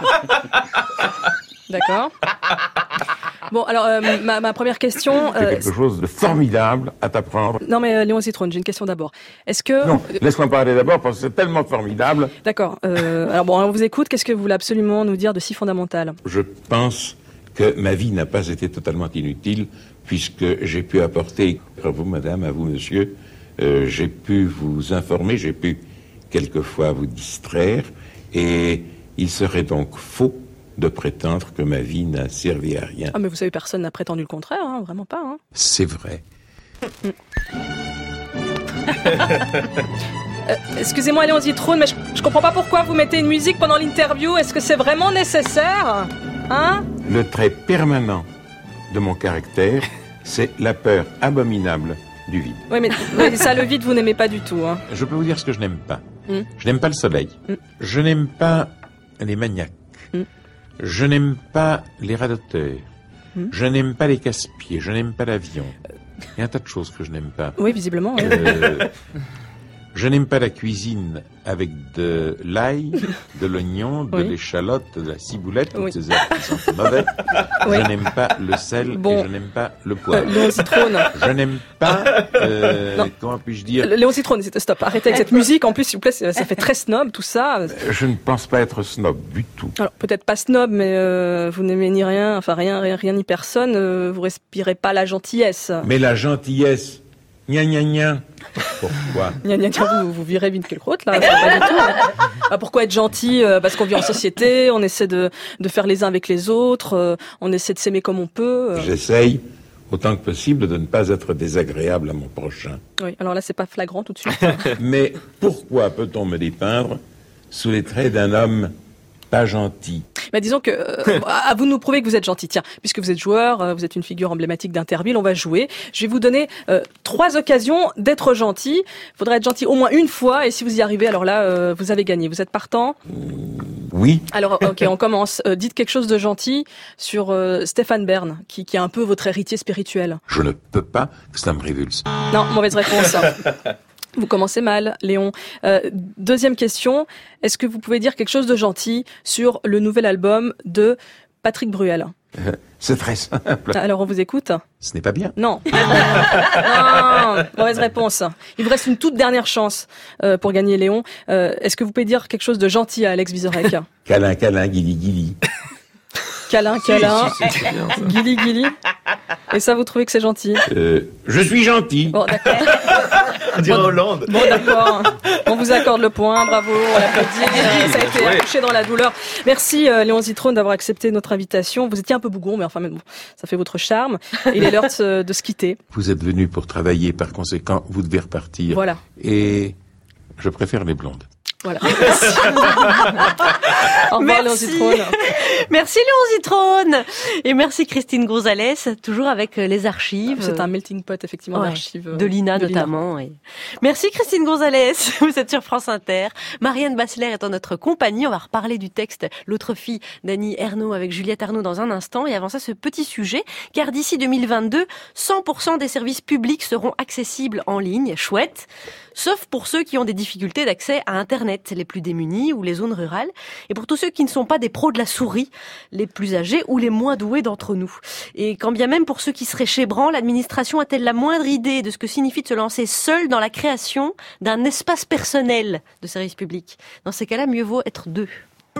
D'accord. Bon, alors euh, ma, ma première question. C'est euh, quelque chose de formidable à t'apprendre. Non, mais euh, Léon Zitrone, j'ai une question d'abord. Est-ce que non, laisse-moi parler d'abord parce que c'est tellement formidable. D'accord. Euh, alors bon, on vous écoute. Qu'est-ce que vous voulez absolument nous dire de si fondamental ? Je pense que ma vie n'a pas été totalement inutile puisque j'ai pu apporter, à vous, madame, à vous, monsieur, euh, j'ai pu vous informer, j'ai pu quelquefois vous distraire, et il serait donc faux de prétendre que ma vie n'a servi à rien. Ah, mais vous savez, personne n'a prétendu le contraire, hein, vraiment pas. Hein. C'est vrai. Euh, excusez-moi, Léon Zitrone, mais je, je comprends pas pourquoi vous mettez une musique pendant l'interview. Est-ce que c'est vraiment nécessaire ? Hein ? Le trait permanent de mon caractère, c'est la peur abominable du vide. Oui, mais, mais ça, le vide, vous n'aimez pas du tout. Hein. Je peux vous dire ce que je n'aime pas. Mm. Je n'aime pas le soleil. Mm. Je n'aime pas les maniaques. Mm. Je n'aime pas les radoteurs. Mm. Je n'aime pas les casse-pieds. Je n'aime pas l'avion. Il y a un tas de choses que je n'aime pas. Oui, visiblement. Oui. Euh, Je n'aime pas la cuisine avec de l'ail, de l'oignon, de Oui. l'échalote, de la ciboulette, toutes Oui. ces herbes qui sont mauvais. Oui. Je n'aime pas le sel Bon. et je n'aime pas le poivre. Euh, Léon Zitrone. Je n'aime pas, euh, Non. comment puis-je dire, Léon Zitrone, c'est- stop, arrêtez avec cette musique. En plus, s'il vous plaît, ça fait très snob, tout ça. je ne pense pas être snob du tout. Alors, peut-être pas snob, mais euh, vous n'aimez ni rien, enfin rien, rien, rien ni personne. euh, vous respirez pas la gentillesse. Mais la gentillesse, gna gna gna. Pourquoi? Gna, gna, gna, vous, vous virez Winkelkraut, là, c'est pas du tout. Ah, pourquoi être gentil? Euh, Parce qu'on vit en société, on essaie de, de faire les uns avec les autres, euh, on essaie de s'aimer comme on peut. euh. J'essaye, autant que possible, de ne pas être désagréable à mon prochain. Oui, alors là, c'est pas flagrant tout de suite. Mais pourquoi peut-on me dépeindre sous les traits d'un homme pas gentil? Mais disons que, euh, à vous de nous prouver que vous êtes gentil. Tiens, puisque vous êtes joueur, euh, vous êtes une figure emblématique d'Interville, on va jouer. Je vais vous donner euh, trois occasions d'être gentil. Il faudra être gentil au moins une fois, et si vous y arrivez, alors là, euh, vous avez gagné. Vous êtes partant? Oui. Alors, ok, on commence. Euh, dites quelque chose de gentil sur euh, Stéphane Bern, qui, qui est un peu votre héritier spirituel. Je ne peux pas, que ça me révulse. Non, mauvaise réponse. Vous commencez mal, Léon. Euh, deuxième question, est-ce que vous pouvez dire quelque chose de gentil sur le nouvel album de Patrick Bruel? Euh, C'est très simple. Alors, on vous écoute? Ce n'est pas bien. Non. Non, mauvaise réponse. Il vous reste une toute dernière chance euh, pour gagner, Léon. Euh, est-ce que vous pouvez dire quelque chose de gentil à Alex Vizorek? Câlin, câlin, guili, guili. Câlin, Si, câlin, si, c'est bien, ça. guili, guili. Et ça, vous trouvez que c'est gentil? Euh, je suis gentil. Bon, d'accord. On dirait Hollande. Bon, d'accord. On vous accorde le point. Bravo. On l'applaudit. Euh, Ça a été Ouais. accouché dans la douleur. Merci, euh, Léon Zitrone, d'avoir accepté notre invitation. Vous étiez un peu bougon, mais enfin, mais bon, ça fait votre charme. Il est l'heure de, se- de se quitter. Vous êtes venu pour travailler, par conséquent, vous devez repartir. Voilà. Et je préfère les blondes. Voilà. Merci. Au revoir, Léon Merci. Zitrone. Merci Léon Zitrone. Et merci Christine Gonzalez, toujours avec euh, les archives. C'est un melting pot, effectivement, Ouais, d'archives. euh, de l'I N A de l'I N A. notamment. Et... Merci Christine Gonzalez, vous êtes sur France Inter. Marianne Bassler est en notre compagnie. On va reparler du texte L'autre fille d'Annie Ernaux avec Juliette Arnaud dans un instant. Et avant ça, ce petit sujet, car d'ici deux mille vingt-deux, cent pour cent des services publics seront accessibles en ligne. Chouette. Sauf pour ceux qui ont des difficultés d'accès à Internet, les plus démunis ou les zones rurales. Et pour tous ceux qui ne sont pas des pros de la souris, les plus âgés ou les moins doués d'entre nous. Et quand bien même pour ceux qui seraient chébrants, l'administration a-t-elle la moindre idée de ce que signifie de se lancer seul dans la création d'un espace personnel de service public? Dans ces cas-là, mieux vaut être deux.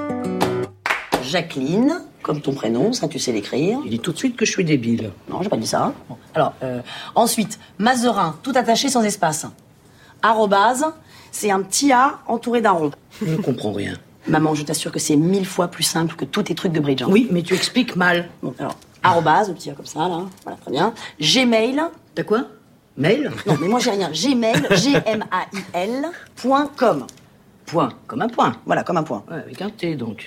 Jacqueline, comme ton prénom, ça tu sais l'écrire. Tu dis tout de suite que je suis débile. Non, j'ai pas dit ça. Bon. Alors, euh, ensuite, Mazerin, tout attaché sans espace. Arrobase, c'est un petit A entouré d'un rond. Je ne comprends rien. Maman, je t'assure que c'est mille fois plus simple que tous tes trucs de bridge. Hein. Oui, mais tu expliques mal. Bon, alors, arrobase, le petit A comme ça, là. Voilà, très bien. Gmail. T'as quoi? Mail? Non, mais moi j'ai rien. Gmail, G M A I L, point com. Point, comme un point. Voilà, comme un point. Ouais, avec un T, donc.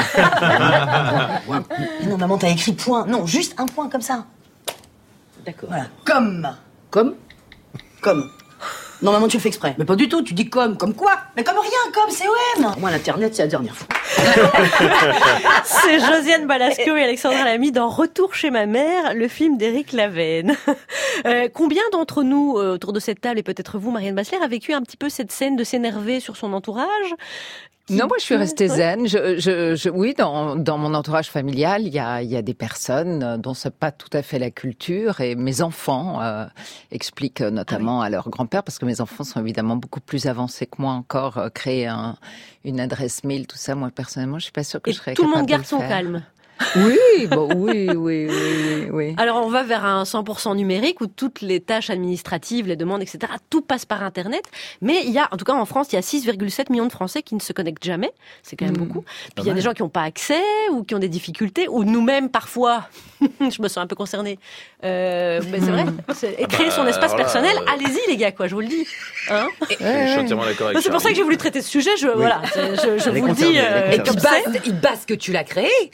Point. Mais non, maman, t'as écrit point. Non, juste un point comme ça. D'accord. Voilà. Comme. Comme? Comme. Non, maman, tu le fais exprès. Mais pas du tout, tu dis comme. Comme quoi? Mais comme rien, comme, c'est O M. Moi, l'Internet, c'est la dernière fois. C'est Josiane Balasco et Alexandra Lamy dans Retour chez ma mère, le film d'Éric Lavenne. Euh, combien d'entre nous, euh, autour de cette table, et peut-être vous, Marianne Bassler, a vécu un petit peu cette scène de s'énerver sur son entourage? Qui... Non, moi je suis restée Ouais. zen. Je, je, je, oui, dans, dans mon entourage familial, il y a, il y a des personnes dont c'est pas tout à fait la culture, et mes enfants euh, expliquent notamment ah oui. à leur grand-père, parce que mes enfants sont évidemment beaucoup plus avancés que moi encore, euh, créer un, une adresse mail, tout ça. Moi personnellement, je suis pas sûre que et je serais tout capable le monde de garde le son faire. calme. Oui, bon, oui, oui, oui, oui, oui. Alors on va vers un cent pour cent numérique où toutes les tâches administratives, les demandes, et cetera, tout passe par Internet. Mais il y a, en tout cas en France, il y a six virgule sept millions de Français qui ne se connectent jamais. C'est quand même mmh, beaucoup. Puis il y a des gens qui n'ont pas accès ou qui ont des difficultés, ou nous-mêmes parfois, je me sens un peu concernée. Euh, mais c'est vrai, c'est, et créer bah, son espace personnel, là, allez-y les gars, quoi, je vous le dis. Hein je suis entièrement d'accord avec ça. C'est pour ça que j'ai voulu traiter ce sujet, je, oui. voilà, je, je vous le dis. Euh, et puis base, il base que tu l'as créé, souviens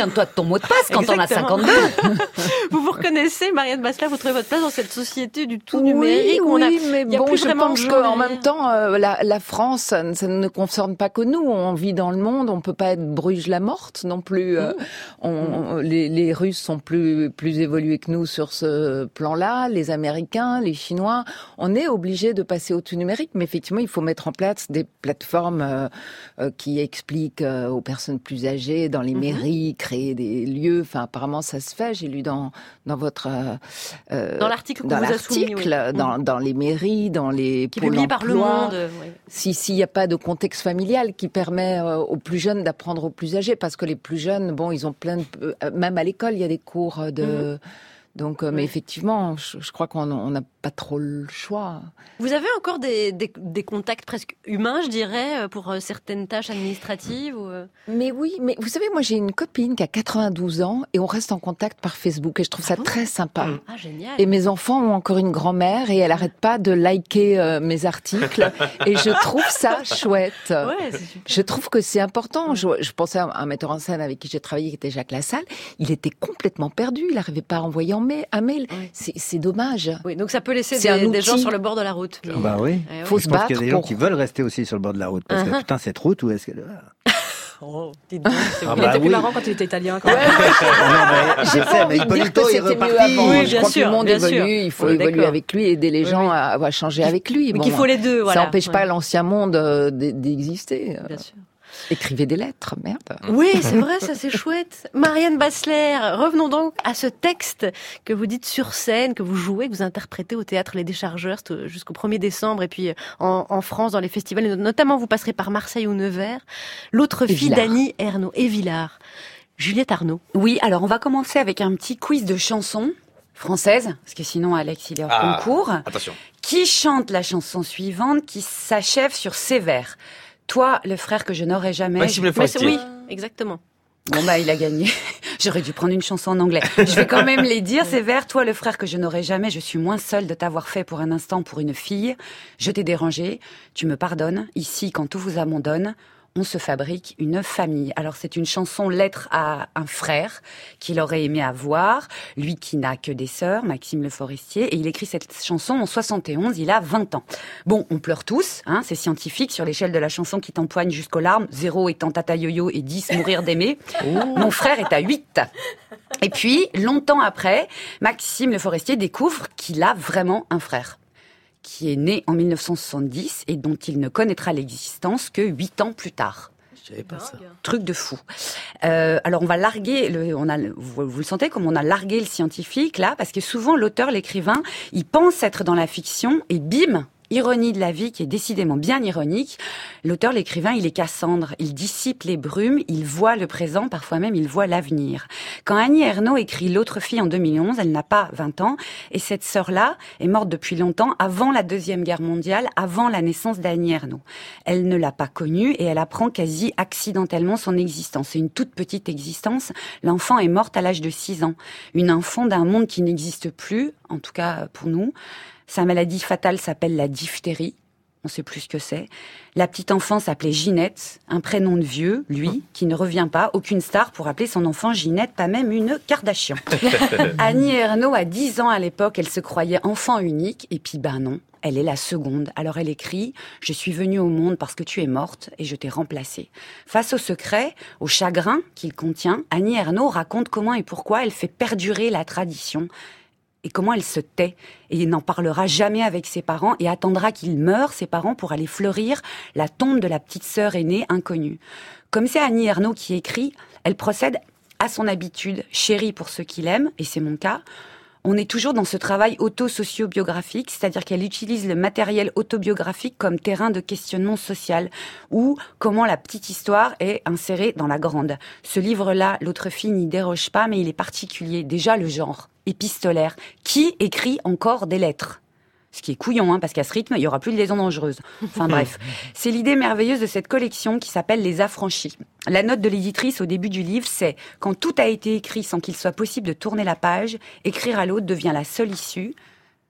Souviens-toi de ton mot de passe quand on a cinquante-deux. Vous vous reconnaissez, Marianne Bassler, vous trouvez votre place dans cette société du tout oui, numérique où oui, on a, mais il y a bon, plus je vraiment pense de gens qu'en derrière. même temps, euh, la, la France, ça, ça ne concerne pas que nous. On vit dans le monde, on peut pas être Bruges-la-Morte non plus. Euh, on, on, les, les Russes sont plus plus évolués que nous sur ce plan-là, les Américains, les Chinois. On est obligé de passer au tout numérique, mais effectivement, il faut mettre en place des plateformes euh, euh, qui expliquent euh, aux personnes plus âgées dans les mm-hmm. mairies, créer des lieux. Enfin, apparemment, ça se fait. J'ai lu dans dans votre euh, dans l'article dans qu'on vous a l'article, soumis, oui. dans, dans les mairies, dans les qui pôles publié emploi, par Le Monde. Oui. Si s'il n'y a pas de contexte familial qui permet euh, aux plus jeunes d'apprendre aux plus âgés, parce que les plus jeunes, bon, ils ont plein de, euh, même à l'école, il y a des cours de. Mm-hmm. Donc, euh, mais effectivement, je, je crois qu'on n'a pas trop le choix. Vous avez encore des, des, des contacts presque humains, je dirais, pour certaines tâches administratives ou... Mais oui, mais vous savez, moi j'ai une copine qui a quatre-vingt-douze ans et on reste en contact par Facebook et je trouve ça ah bon très sympa. Ah, génial. Et mes enfants ont encore une grand-mère et elle arrête pas de liker euh, mes articles et je trouve ça chouette. Ouais, c'est super. Je trouve que c'est important. Je, je pensais à un metteur en scène avec qui j'ai travaillé qui était Jacques Lassalle. Il était complètement perdu. Il n'arrivait pas à envoyer en mail. Un mail. Oui. C'est, c'est dommage. Oui, donc ça peut laisser des, des gens sur le bord de la route. Mais... Bah oui. Eh oui. Faut je se pense battre qu'il y a des pour... gens qui veulent rester aussi sur le bord de la route parce uh-huh. que putain cette route où est-ce qu'elle va? Oh, dites donc, c'est ah bah il était oui. plus marrant quand il était italien. Quand même. non, mais, j'ai pas envie de dire que c'était mieux avant. Oui, je crois sûr, que le monde évolue, sûr. Il faut oui, évoluer d'accord. avec lui, aider les gens oui, oui. À, à changer avec lui. Mais bon, qu'il faut les deux, voilà. Ça n'empêche ouais. pas l'ancien monde euh, d'exister. Bien sûr. Écrivez des lettres, merde. Oui, c'est vrai, ça c'est chouette. Marianne Bassler, revenons donc à ce texte que vous dites sur scène, que vous jouez, que vous interprétez au théâtre Les Déchargeurs jusqu'au premier décembre et puis en, en France dans les festivals, et notamment vous passerez par Marseille ou Nevers. L'autre et fille d'Annie Ernaux et Villard. Juliette Arnaud. Oui, alors on va commencer avec un petit quiz de chansons françaises, parce que sinon Alex il est hors ah, concours. Attention. Qui chante la chanson suivante qui s'achève sur ces vers? Toi, le frère que je n'aurai jamais. Maxime Le Forestier. Oui, exactement. Bon bah il a gagné. J'aurais dû prendre une chanson en anglais. Je vais quand même les dire, ces vers. Toi, le frère que je n'aurai jamais, je suis moins seule de t'avoir fait pour un instant pour une fille. Je t'ai dérangé, tu me pardonnes. Ici, quand tout vous abandonne, on se fabrique une famille. Alors c'est une chanson lettre à un frère qu'il aurait aimé avoir, lui qui n'a que des sœurs, Maxime Le Forestier, et il écrit cette chanson en soixante et onze, il a vingt ans. Bon, on pleure tous, hein, c'est scientifique, sur l'échelle de la chanson qui t'empoigne jusqu'aux larmes, zéro étant tata yo-yo et dix mourir d'aimer. Oh. Mon frère est à huit. Et puis, longtemps après, Maxime Le Forestier découvre qu'il a vraiment un frère, qui est né en mille neuf cent soixante-dix et dont il ne connaîtra l'existence que huit ans plus tard. Je savais pas ça. Truc de fou. Euh, alors on va larguer, le, on a, vous, vous le sentez comme on a largué le scientifique là, parce que souvent l'auteur, l'écrivain, il pense être dans la fiction et bim, ironie de la vie qui est décidément bien ironique. L'auteur, l'écrivain, il est Cassandre. Il dissipe les brumes, il voit le présent, parfois même il voit l'avenir. Quand Annie Ernaux écrit L'autre fille en deux mille onze, elle n'a pas vingt ans et cette sœur-là est morte depuis longtemps, avant la Deuxième Guerre mondiale, avant la naissance d'Annie Ernaux. Elle ne l'a pas connue et elle apprend quasi accidentellement son existence. C'est une toute petite existence. L'enfant est morte à l'âge de six ans. Une enfant d'un monde qui n'existe plus, en tout cas pour nous. Sa maladie fatale s'appelle la diphtérie. On sait plus ce que c'est. La petite enfant s'appelait Ginette, un prénom de vieux, lui, qui ne revient pas. Aucune star pour appeler son enfant Ginette, pas même une Kardashian. Annie Ernaux a dix ans à l'époque, elle se croyait enfant unique, et puis ben non, elle est la seconde. Alors elle écrit « Je suis venue au monde parce que tu es morte et je t'ai remplacée ». Face au secret, au chagrin qu'il contient, Annie Ernaux raconte comment et pourquoi elle fait perdurer la tradition et comment elle se tait et n'en parlera jamais avec ses parents et attendra qu'ils meurent, ses parents, pour aller fleurir la tombe de la petite sœur aînée inconnue. Comme c'est Annie Ernaux qui écrit, elle procède à son habitude, chérie pour ceux qui l'aiment, et c'est mon cas. On est toujours dans ce travail auto-socio-biographique, c'est-à-dire qu'elle utilise le matériel autobiographique comme terrain de questionnement social, ou comment la petite histoire est insérée dans la grande. Ce livre-là, L'autre fille n'y déroge pas, mais il est particulier. Déjà le genre épistolaire. Qui écrit encore des lettres ? Ce qui est couillon, hein, parce qu'à ce rythme, il y aura plus de liaison dangereuse. Enfin bref, c'est l'idée merveilleuse de cette collection qui s'appelle Les Affranchis. La note de l'éditrice au début du livre, c'est « Quand tout a été écrit sans qu'il soit possible de tourner la page, écrire à l'autre devient la seule issue.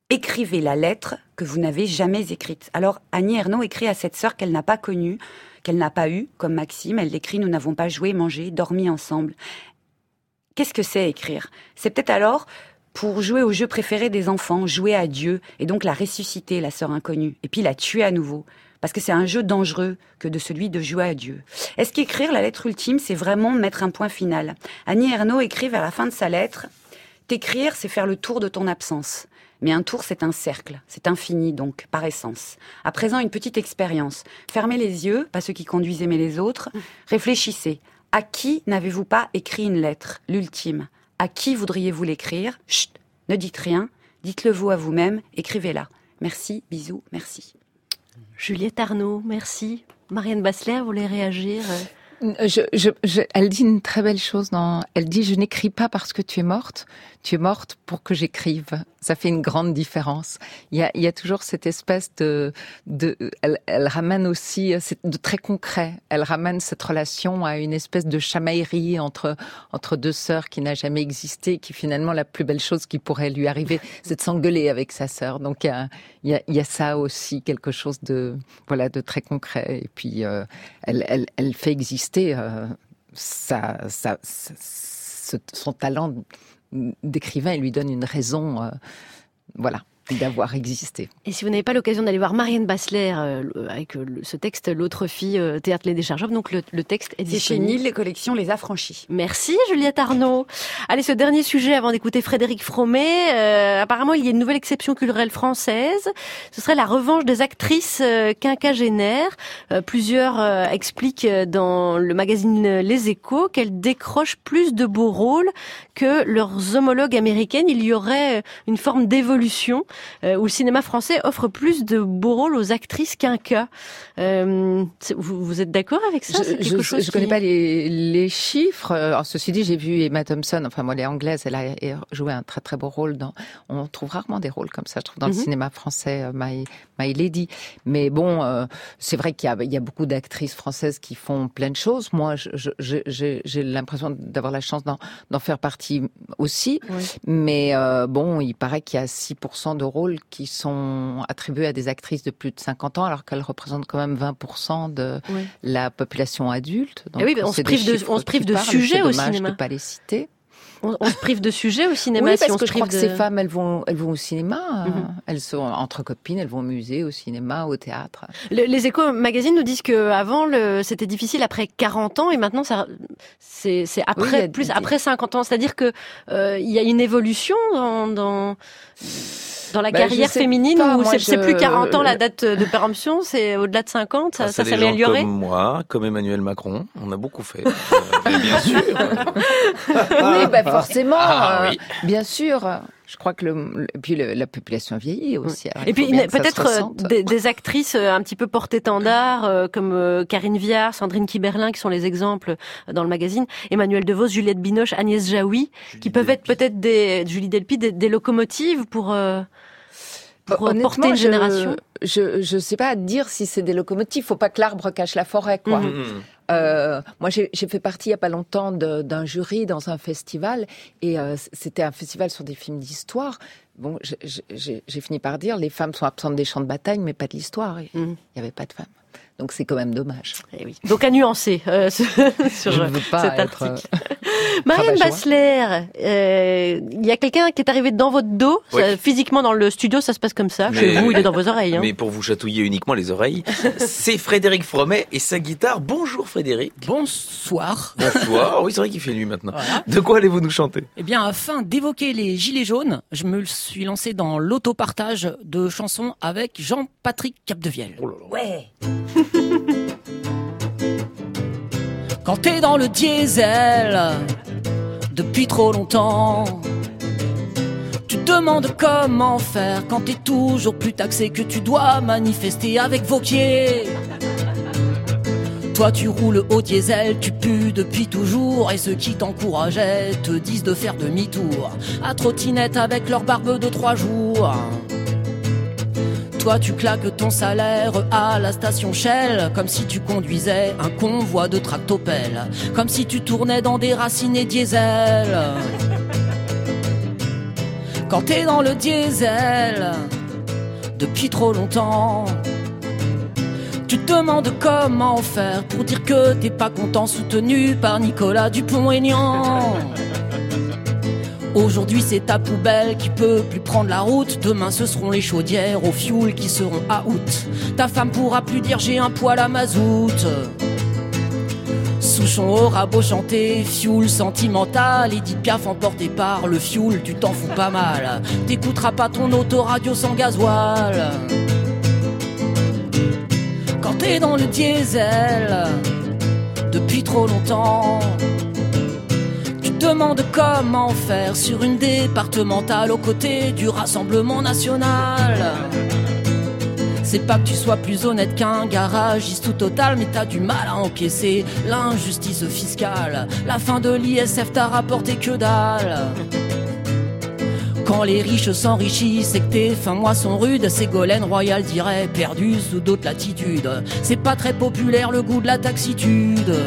Écrivez la lettre que vous n'avez jamais écrite. Alors, Annie Ernaux écrit à cette sœur qu'elle n'a pas connue, qu'elle n'a pas eue, comme Maxime. Elle l'écrit « Nous n'avons pas joué, mangé, dormi ensemble ». Qu'est-ce que c'est écrire ? C'est peut-être alors pour jouer au jeu préféré des enfants, jouer à Dieu, et donc la ressusciter, la sœur inconnue, et puis la tuer à nouveau. Parce que c'est un jeu dangereux que de celui de jouer à Dieu. Est-ce qu'écrire la lettre ultime, c'est vraiment mettre un point final ? Annie Ernaux écrit vers la fin de sa lettre « T'écrire, c'est faire le tour de ton absence ». Mais un tour, c'est un cercle, c'est infini donc, par essence. À présent, une petite expérience. Fermez les yeux, pas ceux qui conduisent aimer les autres. Réfléchissez. À qui n'avez-vous pas écrit une lettre, l'ultime ? À qui voudriez-vous l'écrire ? Chut, ne dites rien, dites-le vous à vous-même, écrivez-la. Merci, bisous, merci. Juliette Arnaud, merci. Marianne Bassler, vous voulez réagir ? Je, je, je, elle dit une très belle chose. Dans, elle dit « Je n'écris pas parce que tu es morte, tu es morte pour que j'écrive ». Ça fait une grande différence. Il y a, il y a toujours cette espèce de... de elle, elle ramène aussi, c'est de très concret, elle ramène cette relation à une espèce de chamaillerie entre, entre deux sœurs qui n'a jamais existé, qui finalement, la plus belle chose qui pourrait lui arriver, c'est de s'engueuler avec sa sœur. Donc il y a, il y a, il y a ça aussi, quelque chose de, voilà, de très concret. Et puis, euh, elle, elle, elle fait exister euh, sa, sa, sa, son talent d'écrivain, il lui donne une raison, euh, voilà, d'avoir existé. Et si vous n'avez pas l'occasion d'aller voir Marianne Bassler euh, avec euh, ce texte, L'autre fille, euh, Théâtre Les Déchargeables, donc le, le texte est disponible. C'est chez Nil, les collections Les Affranchis. Merci Juliette Arnaud. Allez, ce dernier sujet avant d'écouter Frédéric Fromet. Euh, apparemment, il y a une nouvelle exception culturelle française. Ce serait la revanche des actrices euh, quinquagénaires. Euh, plusieurs euh, expliquent dans le magazine Les Échos qu'elles décrochent plus de beaux rôles que leurs homologues américaines. Il y aurait une forme d'évolution Euh, où le cinéma français offre plus de beaux rôles aux actrices quinquas. Euh, vous, vous êtes d'accord avec ça ? Je, je, je qui... connais pas les, les chiffres. Alors, ceci dit, j'ai vu Emma Thompson, enfin moi, elle est anglaise, elle a joué un très très beau rôle dans... On trouve rarement des rôles comme ça, je trouve, dans mm-hmm. le cinéma français, euh, My, My Lady. Mais bon, euh, c'est vrai qu'il y a, il y a beaucoup d'actrices françaises qui font plein de choses. Moi, je, je, je, j'ai, j'ai l'impression d'avoir la chance d'en, d'en faire partie aussi. Oui. Mais euh, bon, il paraît qu'il y a six pour cent de rôles qui sont attribués à des actrices de plus de cinquante ans, alors qu'elles représentent quand même vingt pour cent de oui. la population adulte. Donc, oui, on se prive de, on se prive de sujets au cinéma. C'est dommage de pas les citer. On, on se prive de sujets au cinéma. Oui, parce si on que se je crois de... que ces femmes, elles vont, elles vont au cinéma. Mm-hmm. Elles sont entre copines, elles vont au musée, au cinéma, au théâtre. Le, les Échos magazines nous disent que avant, le, c'était difficile après quarante ans, et maintenant, ça, c'est, c'est après, oui, plus des... après cinquante ans. C'est-à-dire que euh, il y a une évolution dans, dans, dans la bah, carrière féminine pas, où c'est, je... c'est plus quarante ans la date de péremption, c'est au-delà de cinquante. Ça, ça, ça s'est amélioré. Comme moi, comme Emmanuel Macron, on a beaucoup fait. euh, bien sûr. Oui, bah, forcément, ah, euh, oui. bien sûr. Je crois que le, et puis le, la population vieillit aussi. Et puis peut-être des, des actrices un petit peu porte-étendard euh, comme euh, Karine Viard, Sandrine Kiberlin, qui sont les exemples dans le magazine, Emmanuel DeVos, Juliette Binoche, Agnès Jaoui, Julie qui peuvent Delpy. être peut-être des Julie Delpy, des, des locomotives pour. Euh, Pour porter une génération. Je je sais pas dire si c'est des locomotives. Faut pas que l'arbre cache la forêt, quoi. Mmh. Euh, moi, j'ai, j'ai fait partie il y a pas longtemps de, d'un jury dans un festival, et euh, c'était un festival sur des films d'histoire. Bon, j'ai, j'ai, j'ai fini par dire les femmes sont absentes des champs de bataille, mais pas de l'histoire. Il mmh. y avait pas de femmes. Donc c'est quand même dommage. Eh oui. Donc à nuancer euh, sur Je ne veux pas cet être article. Marianne Bassler, euh, il y a quelqu'un qui est arrivé dans votre dos, oui. ça, physiquement dans le studio, ça se passe comme ça. Mais, chez vous, il est dans vos oreilles. Hein. Mais pour vous chatouiller uniquement les oreilles, c'est Frédéric Fromet et sa guitare. Bonjour Frédéric. Bonsoir. Bonsoir. Oui, c'est vrai qu'il fait nuit maintenant. Voilà. De quoi allez-vous nous chanter ? Eh bien, afin d'évoquer les gilets jaunes, je me suis lancé dans l'autopartage de chansons avec Jean-Patrick Capdevielle. Oh là là. Ouais. Quand t'es dans le diesel depuis trop longtemps, tu te demandes comment faire quand t'es toujours plus taxé, que tu dois manifester avec Vauquier. Toi tu roules au diesel, tu pues depuis toujours, et ceux qui t'encourageaient te disent de faire demi-tour à trottinette avec leur barbe de trois jours. Toi tu claques ton salaire à la station Shell, comme si tu conduisais un convoi de tractopelles, comme si tu tournais dans des racinés diesel. Quand t'es dans le diesel depuis trop longtemps, tu te demandes comment faire pour dire que t'es pas content, soutenu par Nicolas Dupont-Aignan. Aujourd'hui c'est ta poubelle qui peut plus prendre la route. Demain ce seront les chaudières au fioul qui seront out. Ta femme pourra plus dire j'ai un poêle à mazout. Souchon aura beau chanter fioul sentimental, Edith Piaf emportée par le fioul, tu t'en fous pas mal. T'écouteras pas ton autoradio sans gasoil. Quand t'es dans le diesel depuis trop longtemps, tu te demandes comment faire sur une départementale aux côtés du Rassemblement National. C'est pas que tu sois plus honnête qu'un garagiste tout total, mais t'as du mal à encaisser l'injustice fiscale. La fin de l'I S F t'a rapporté que dalle. Quand les riches s'enrichissent et que tes fins mois sont rudes, Ségolène Royal dirait perdu sous d'autres latitudes. C'est pas très populaire le goût de la taxitude.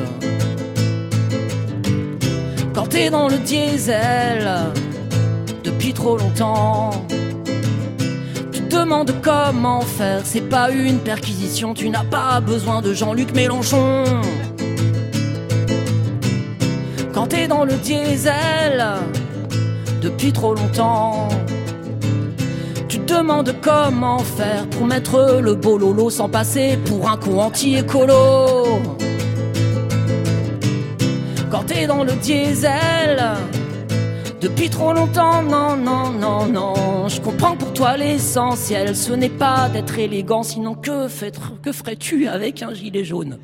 Quand t'es dans le diesel depuis trop longtemps, tu te demandes comment faire, c'est pas une perquisition, tu n'as pas besoin de Jean-Luc Mélenchon. Quand t'es dans le diesel depuis trop longtemps, tu te demandes comment faire pour mettre le bololo sans passer pour un con anti-écolo. Quand t'es dans le diesel depuis trop longtemps, non, non, non, non, je comprends pour toi l'essentiel, ce n'est pas d'être élégant, sinon que, fait, que ferais-tu avec un gilet jaune?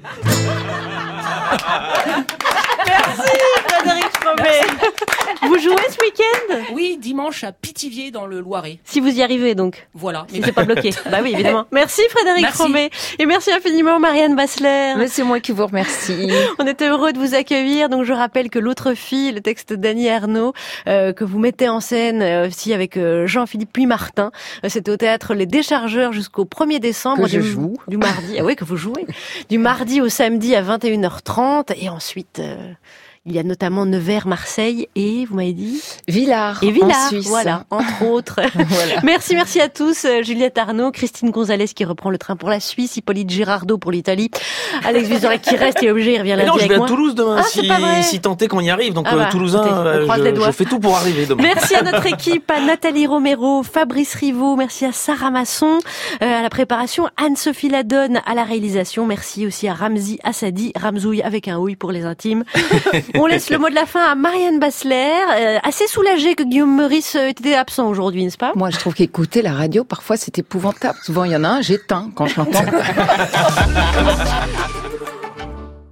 Merci Frédéric Fromet. Vous jouez ce week-end? Oui, dimanche à Pithiviers dans le Loiret. Si vous y arrivez donc. Voilà. Si c'est pas bloqué. Bah oui, évidemment. Merci Frédéric Merci. Fromet. Et merci infiniment Marianne Bassler. Mais c'est moi qui vous remercie. On était heureux de vous accueillir. Donc je rappelle que L'autre fille, le texte d'Annie Ernaux, euh, que vous mettez en scène euh, aussi avec euh, Jean-Philippe Puy-Martin. Euh, C'était au théâtre Les Déchargeurs jusqu'au premier décembre. Que je du, joue. Du mardi. Ah oui, que vous jouez. Du mardi au samedi à vingt et une heures trente. Et ensuite... Euh, il y a notamment Nevers, Marseille et, vous m'avez dit Villars, et Villars, en Suisse. Voilà, entre autres. Voilà. Merci, merci à tous. Juliette Arnaud, Christine Gonzalez qui reprend le train pour la Suisse, Hippolyte Girardot pour l'Italie, Alex Vizorek qui reste, il est obligé, il revient Mais lundi non, je avec vais moi. à Toulouse demain, Ah, si, c'est pas vrai. si tant est qu'on y arrive. Donc, Ah bah, euh, Toulousain, écoutez, on euh, croise les je, doigts. je fais tout pour arriver demain. Merci à notre équipe, à Nathalie Romero, Fabrice Rivaud, merci à Sarah Masson, euh, à la préparation, Anne-Sophie Ladonne à la réalisation, merci aussi à Ramzi Assadi, Ramzouille avec un ouïe pour les intimes. On laisse le mot de la fin à Marianne Bassler, euh, assez soulagée que Guillaume Meurice était absent aujourd'hui, n'est-ce pas? Moi, je trouve qu'écouter la radio, parfois, c'est épouvantable. Souvent, il y en a un, j'éteins quand je l'entends.